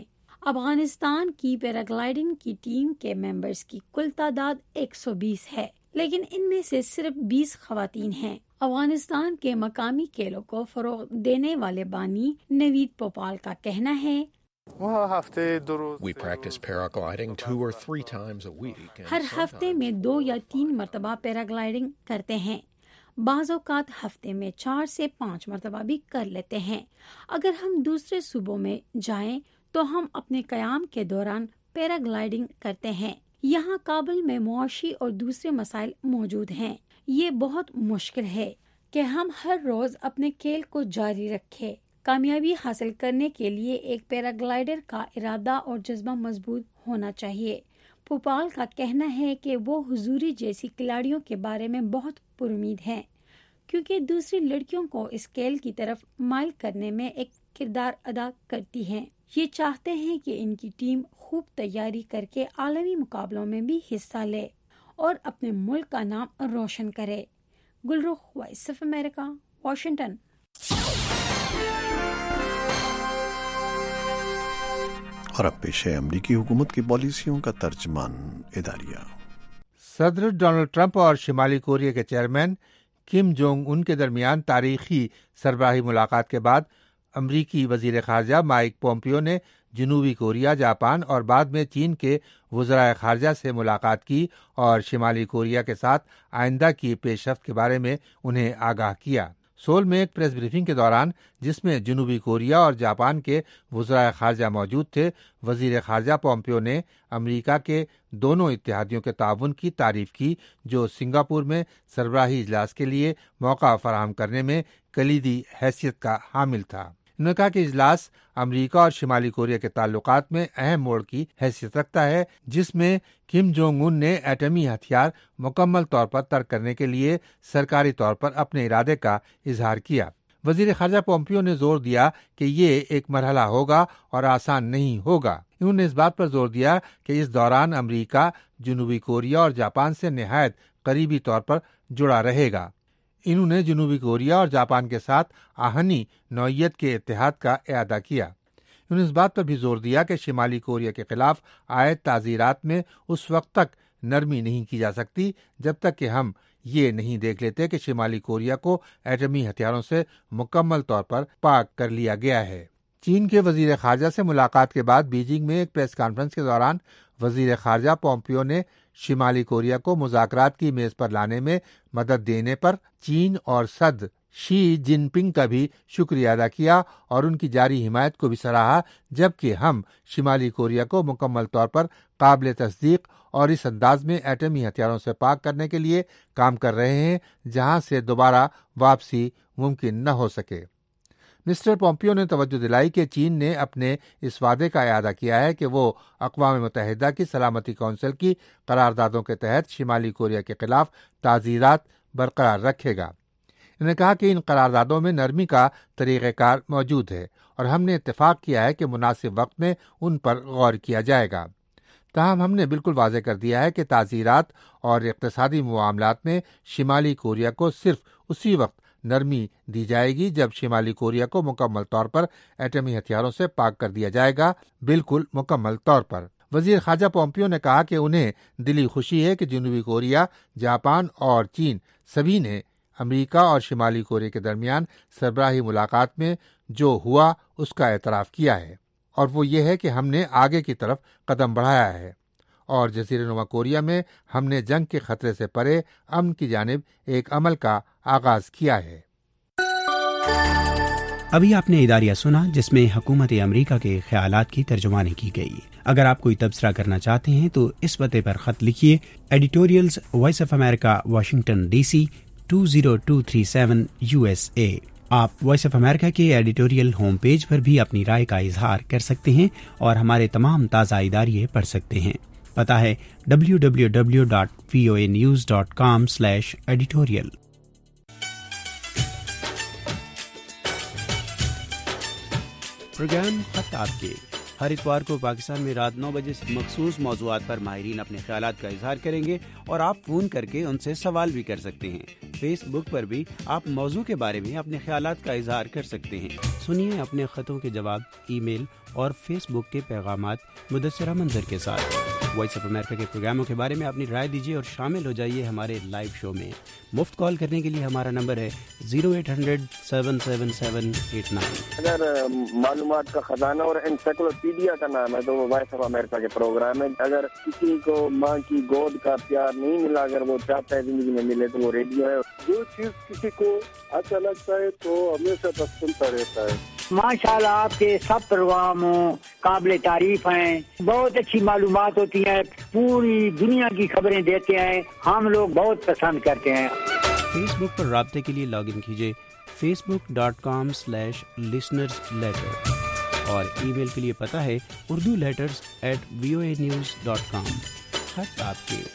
افغانستان کی پیراگلائڈنگ کی ٹیم کے ممبرز کی کل تعداد ایک سو بیس ہے، لیکن ان میں سے صرف بیس خواتین ہیں۔ افغانستان کے مقامی کھیلوں کو فروغ دینے والے بانی نوید پوپال کا کہنا ہے، We practice paragliding two or three times a week. ہر ہفتے میں دو یا تین مرتبہ پیراگلائڈنگ کرتے ہیں، بعض اوقات ہفتے میں چار سے پانچ مرتبہ بھی کر لیتے ہیں۔ اگر ہم دوسرے صوبوں میں جائیں تو ہم اپنے قیام کے دوران پیراگلائڈنگ کرتے ہیں۔ یہاں کابل میں معاشی اور دوسرے مسائل موجود ہیں۔ یہ بہت مشکل ہے کہ ہم ہر روز اپنے کھیل کو جاری رکھیں۔ کامیابی حاصل کرنے کے لیے ایک پیراگلائڈر کا ارادہ اور جذبہ مضبوط ہونا چاہیے۔ پوپال کا کہنا ہے کہ وہ حضوری جیسی کھلاڑیوں کے بارے میں بہت پر امید ہیں، کیونکہ دوسری لڑکیوں کو اس کھیل کی طرف مائل کرنے میں ایک کردار ادا کرتی ہیں۔ یہ چاہتے ہیں کہ ان کی ٹیم خوب تیاری کر کے عالمی مقابلوں میں بھی حصہ لے اور اپنے ملک کا نام روشن کرے۔ Gulrukh, voice of America, Washington. اور اب پیش ہے امریکی حکومت کی پالیسیوں کا ترجمان اداریہ۔ صدر ڈونلڈ ٹرمپ اور شمالی کوریا کے چیئرمین کم جونگ ان کے درمیان تاریخی سربراہی ملاقات کے بعد امریکی وزیر خارجہ مائک پومپیو نے جنوبی کوریا، جاپان اور بعد میں چین کے وزرائے خارجہ سے ملاقات کی اور شمالی کوریا کے ساتھ آئندہ کی پیش رفت کے بارے میں انہیں آگاہ کیا۔ سول میں ایک پریس بریفنگ کے دوران، جس میں جنوبی کوریا اور جاپان کے وزرائے خارجہ موجود تھے، وزیر خارجہ پومپیو نے امریکہ کے دونوں اتحادیوں کے تعاون کی تعریف کی، جو سنگاپور میں سربراہی اجلاس کے لیے موقع فراہم کرنے میں کلیدی حیثیت کا حامل تھا۔ انہوں نے کہا کہ اجلاس امریکہ اور شمالی کوریا کے تعلقات میں اہم موڑ کی حیثیت رکھتا ہے، جس میں کم جونگ ان نے ایٹمی ہتھیار مکمل طور پر ترک کرنے کے لیے سرکاری طور پر اپنے ارادے کا اظہار کیا۔ وزیر خارجہ پومپیو نے زور دیا کہ یہ ایک مرحلہ ہوگا اور آسان نہیں ہوگا۔ انہوں نے اس بات پر زور دیا کہ اس دوران امریکہ جنوبی کوریا اور جاپان سے نہایت قریبی طور پر جڑا رہے گا۔ انہوں نے جنوبی کوریا اور جاپان کے ساتھ آہنی نوعیت کے اتحاد کا اعادہ کیا۔ انہوں نے اس بات پر بھی زور دیا کہ شمالی کوریا کے خلاف عائد تعزیرات میں اس وقت تک نرمی نہیں کی جا سکتی جب تک کہ ہم یہ نہیں دیکھ لیتے کہ شمالی کوریا کو ایٹمی ہتھیاروں سے مکمل طور پر پاک کر لیا گیا ہے۔ چین کے وزیر خارجہ سے ملاقات کے بعد بیجنگ میں ایک پریس کانفرنس کے دوران وزیر خارجہ پومپیو نے شمالی کوریا کو مذاکرات کی میز پر لانے میں مدد دینے پر چین اور صدر شی جن پنگ کا بھی شکریہ ادا کیا اور ان کی جاری حمایت کو بھی سراہا، جبکہ ہم شمالی کوریا کو مکمل طور پر قابل تصدیق اور اس انداز میں ایٹمی ہتھیاروں سے پاک کرنے کے لیے کام کر رہے ہیں جہاں سے دوبارہ واپسی ممکن نہ ہو سکے۔ مسٹر پومپیو نے توجہ دلائی کہ چین نے اپنے اس وعدے کا اعادہ کیا ہے کہ وہ اقوام متحدہ کی سلامتی کونسل کی قراردادوں کے تحت شمالی کوریا کے خلاف تعزیرات برقرار رکھے گا۔ انہوں نے کہا کہ ان قراردادوں میں نرمی کا طریقہ کار موجود ہے اور ہم نے اتفاق کیا ہے کہ مناسب وقت میں ان پر غور کیا جائے گا۔ تاہم ہم نے بالکل واضح کر دیا ہے کہ تعزیرات اور اقتصادی معاملات میں شمالی کوریا کو صرف اسی وقت نرمی دی جائے گی جب شمالی کوریا کو مکمل طور پر ایٹمی ہتھیاروں سے پاک کر دیا جائے گا، بالکل مکمل طور پر۔ وزیر خارجہ پومپیو نے کہا کہ انہیں دلی خوشی ہے کہ جنوبی کوریا، جاپان اور چین سبھی نے امریکہ اور شمالی کوریا کے درمیان سربراہی ملاقات میں جو ہوا اس کا اعتراف کیا ہے، اور وہ یہ ہے کہ ہم نے آگے کی طرف قدم بڑھایا ہے اور جزیرہ نما کوریا میں ہم نے جنگ کے خطرے سے پرے امن کی جانب ایک عمل کا آغاز کیا ہے۔ ابھی آپ نے اداریہ سنا جس میں حکومت امریکہ کے خیالات کی ترجمانی کی گئی۔ اگر آپ کوئی تبصرہ کرنا چاہتے ہیں تو اس پتے پر خط لکھیے، editorials voice of America, Washington D C two zero two three seven U S A. آپ وائس آف امریکہ کے ایڈیٹوریل ہوم پیج پر بھی اپنی رائے کا اظہار کر سکتے ہیں اور ہمارے تمام تازہ اداریے پڑھ سکتے ہیں۔ پتہ ہے W W W dot V O A news dot com slash editorial. Program خط آپ کے ہر اتوار کو پاکستان میں رات نو بجے سے مخصوص موضوعات پر ماہرین اپنے خیالات کا اظہار کریں گے اور آپ فون کر کے ان سے سوال بھی کر سکتے ہیں۔ فیس بک پر بھی آپ موضوع کے بارے میں اپنے خیالات کا اظہار کر سکتے ہیں۔ سنیے اپنے خطوں کے جواب ای میل اور فیس بک کے پیغامات مدثرہ منظر کے ساتھ۔ وائس آف امریکہ کے پروگراموں کے بارے میں اپنی رائے دیجیے اور شامل ہو جائیے ہمارے لائیو شو میں۔ مفت کال کرنے کے لیے ہمارا نمبر ہے zero eight hundred seven seven seven eight nine. اگر معلومات کا خزانہ اور انسائکلوپیڈیا کا نام ہے تو وہ وائس آف امریکہ کے پروگرام ہے۔ اگر کسی کو ماں کی گود کا پیار نہیں ملا، اگر وہ چاہتا ہے زندگی میں ملے تو وہ ریڈیو ہے۔ جو چیز کسی کو اچھا لگتا ہے تو ہمیشہ بس سنتا رہتا ہے۔ ماشاءاللہ آپ کے سب پروگرام قابل تعریف ہیں، بہت اچھی معلومات ہوتی ہیں، پوری دنیا کی خبریں دیتے ہیں، ہم لوگ بہت پسند کرتے ہیں۔ فیس بک پر رابطے کے لیے لاگ ان کیجیے Facebook dot com slash listeners letter اور ای میل کے لیے پتہ ہے Urdu letters at V O A news dot com. خط آپ کے۔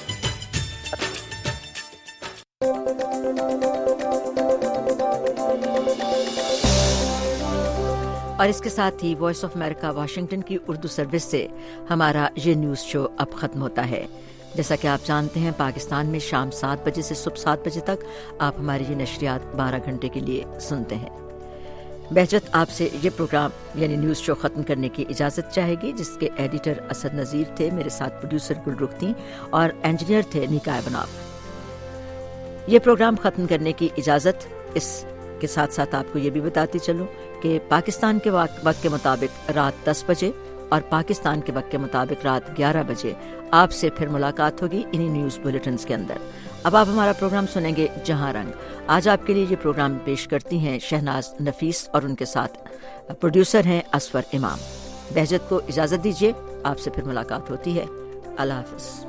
اور اس کے ساتھ ہی وائس آف امریکہ واشنگٹن کی اردو سروس سے ہمارا یہ نیوز شو اب ختم ہوتا ہے۔ جیسا کہ آپ جانتے ہیں پاکستان میں شام سات بجے سے صبح سات بجے تک آپ ہماری یہ نشریات بارہ گھنٹے کے لیے سنتے ہیں۔ بہجت آپ سے یہ پروگرام یعنی نیوز شو ختم کرنے کی اجازت چاہے گی، جس کے ایڈیٹر اسد نذیر تھے، میرے ساتھ پروڈیوسر گل رخ تھیں اور انجینئر تھے نیکائے بناف۔ یہ پروگرام ختم کرنے کی اجازت اس کے ساتھ ساتھ آپ کو یہ بھی بتاتی چلوں کہ پاکستان کے وقت کے مطابق رات دس بجے اور پاکستان کے وقت کے مطابق رات گیارہ بجے آپ سے پھر ملاقات ہوگی انہی نیوز بلیٹنز کے اندر۔ اب آپ ہمارا پروگرام سنیں گے جہاں رنگ۔ آج آپ کے لیے یہ پروگرام پیش کرتی ہیں شہناز نفیس اور ان کے ساتھ پروڈیوسر ہیں اسفر امام۔ بہجت کو اجازت دیجیے، آپ سے پھر ملاقات ہوتی ہے۔ اللہ حافظ۔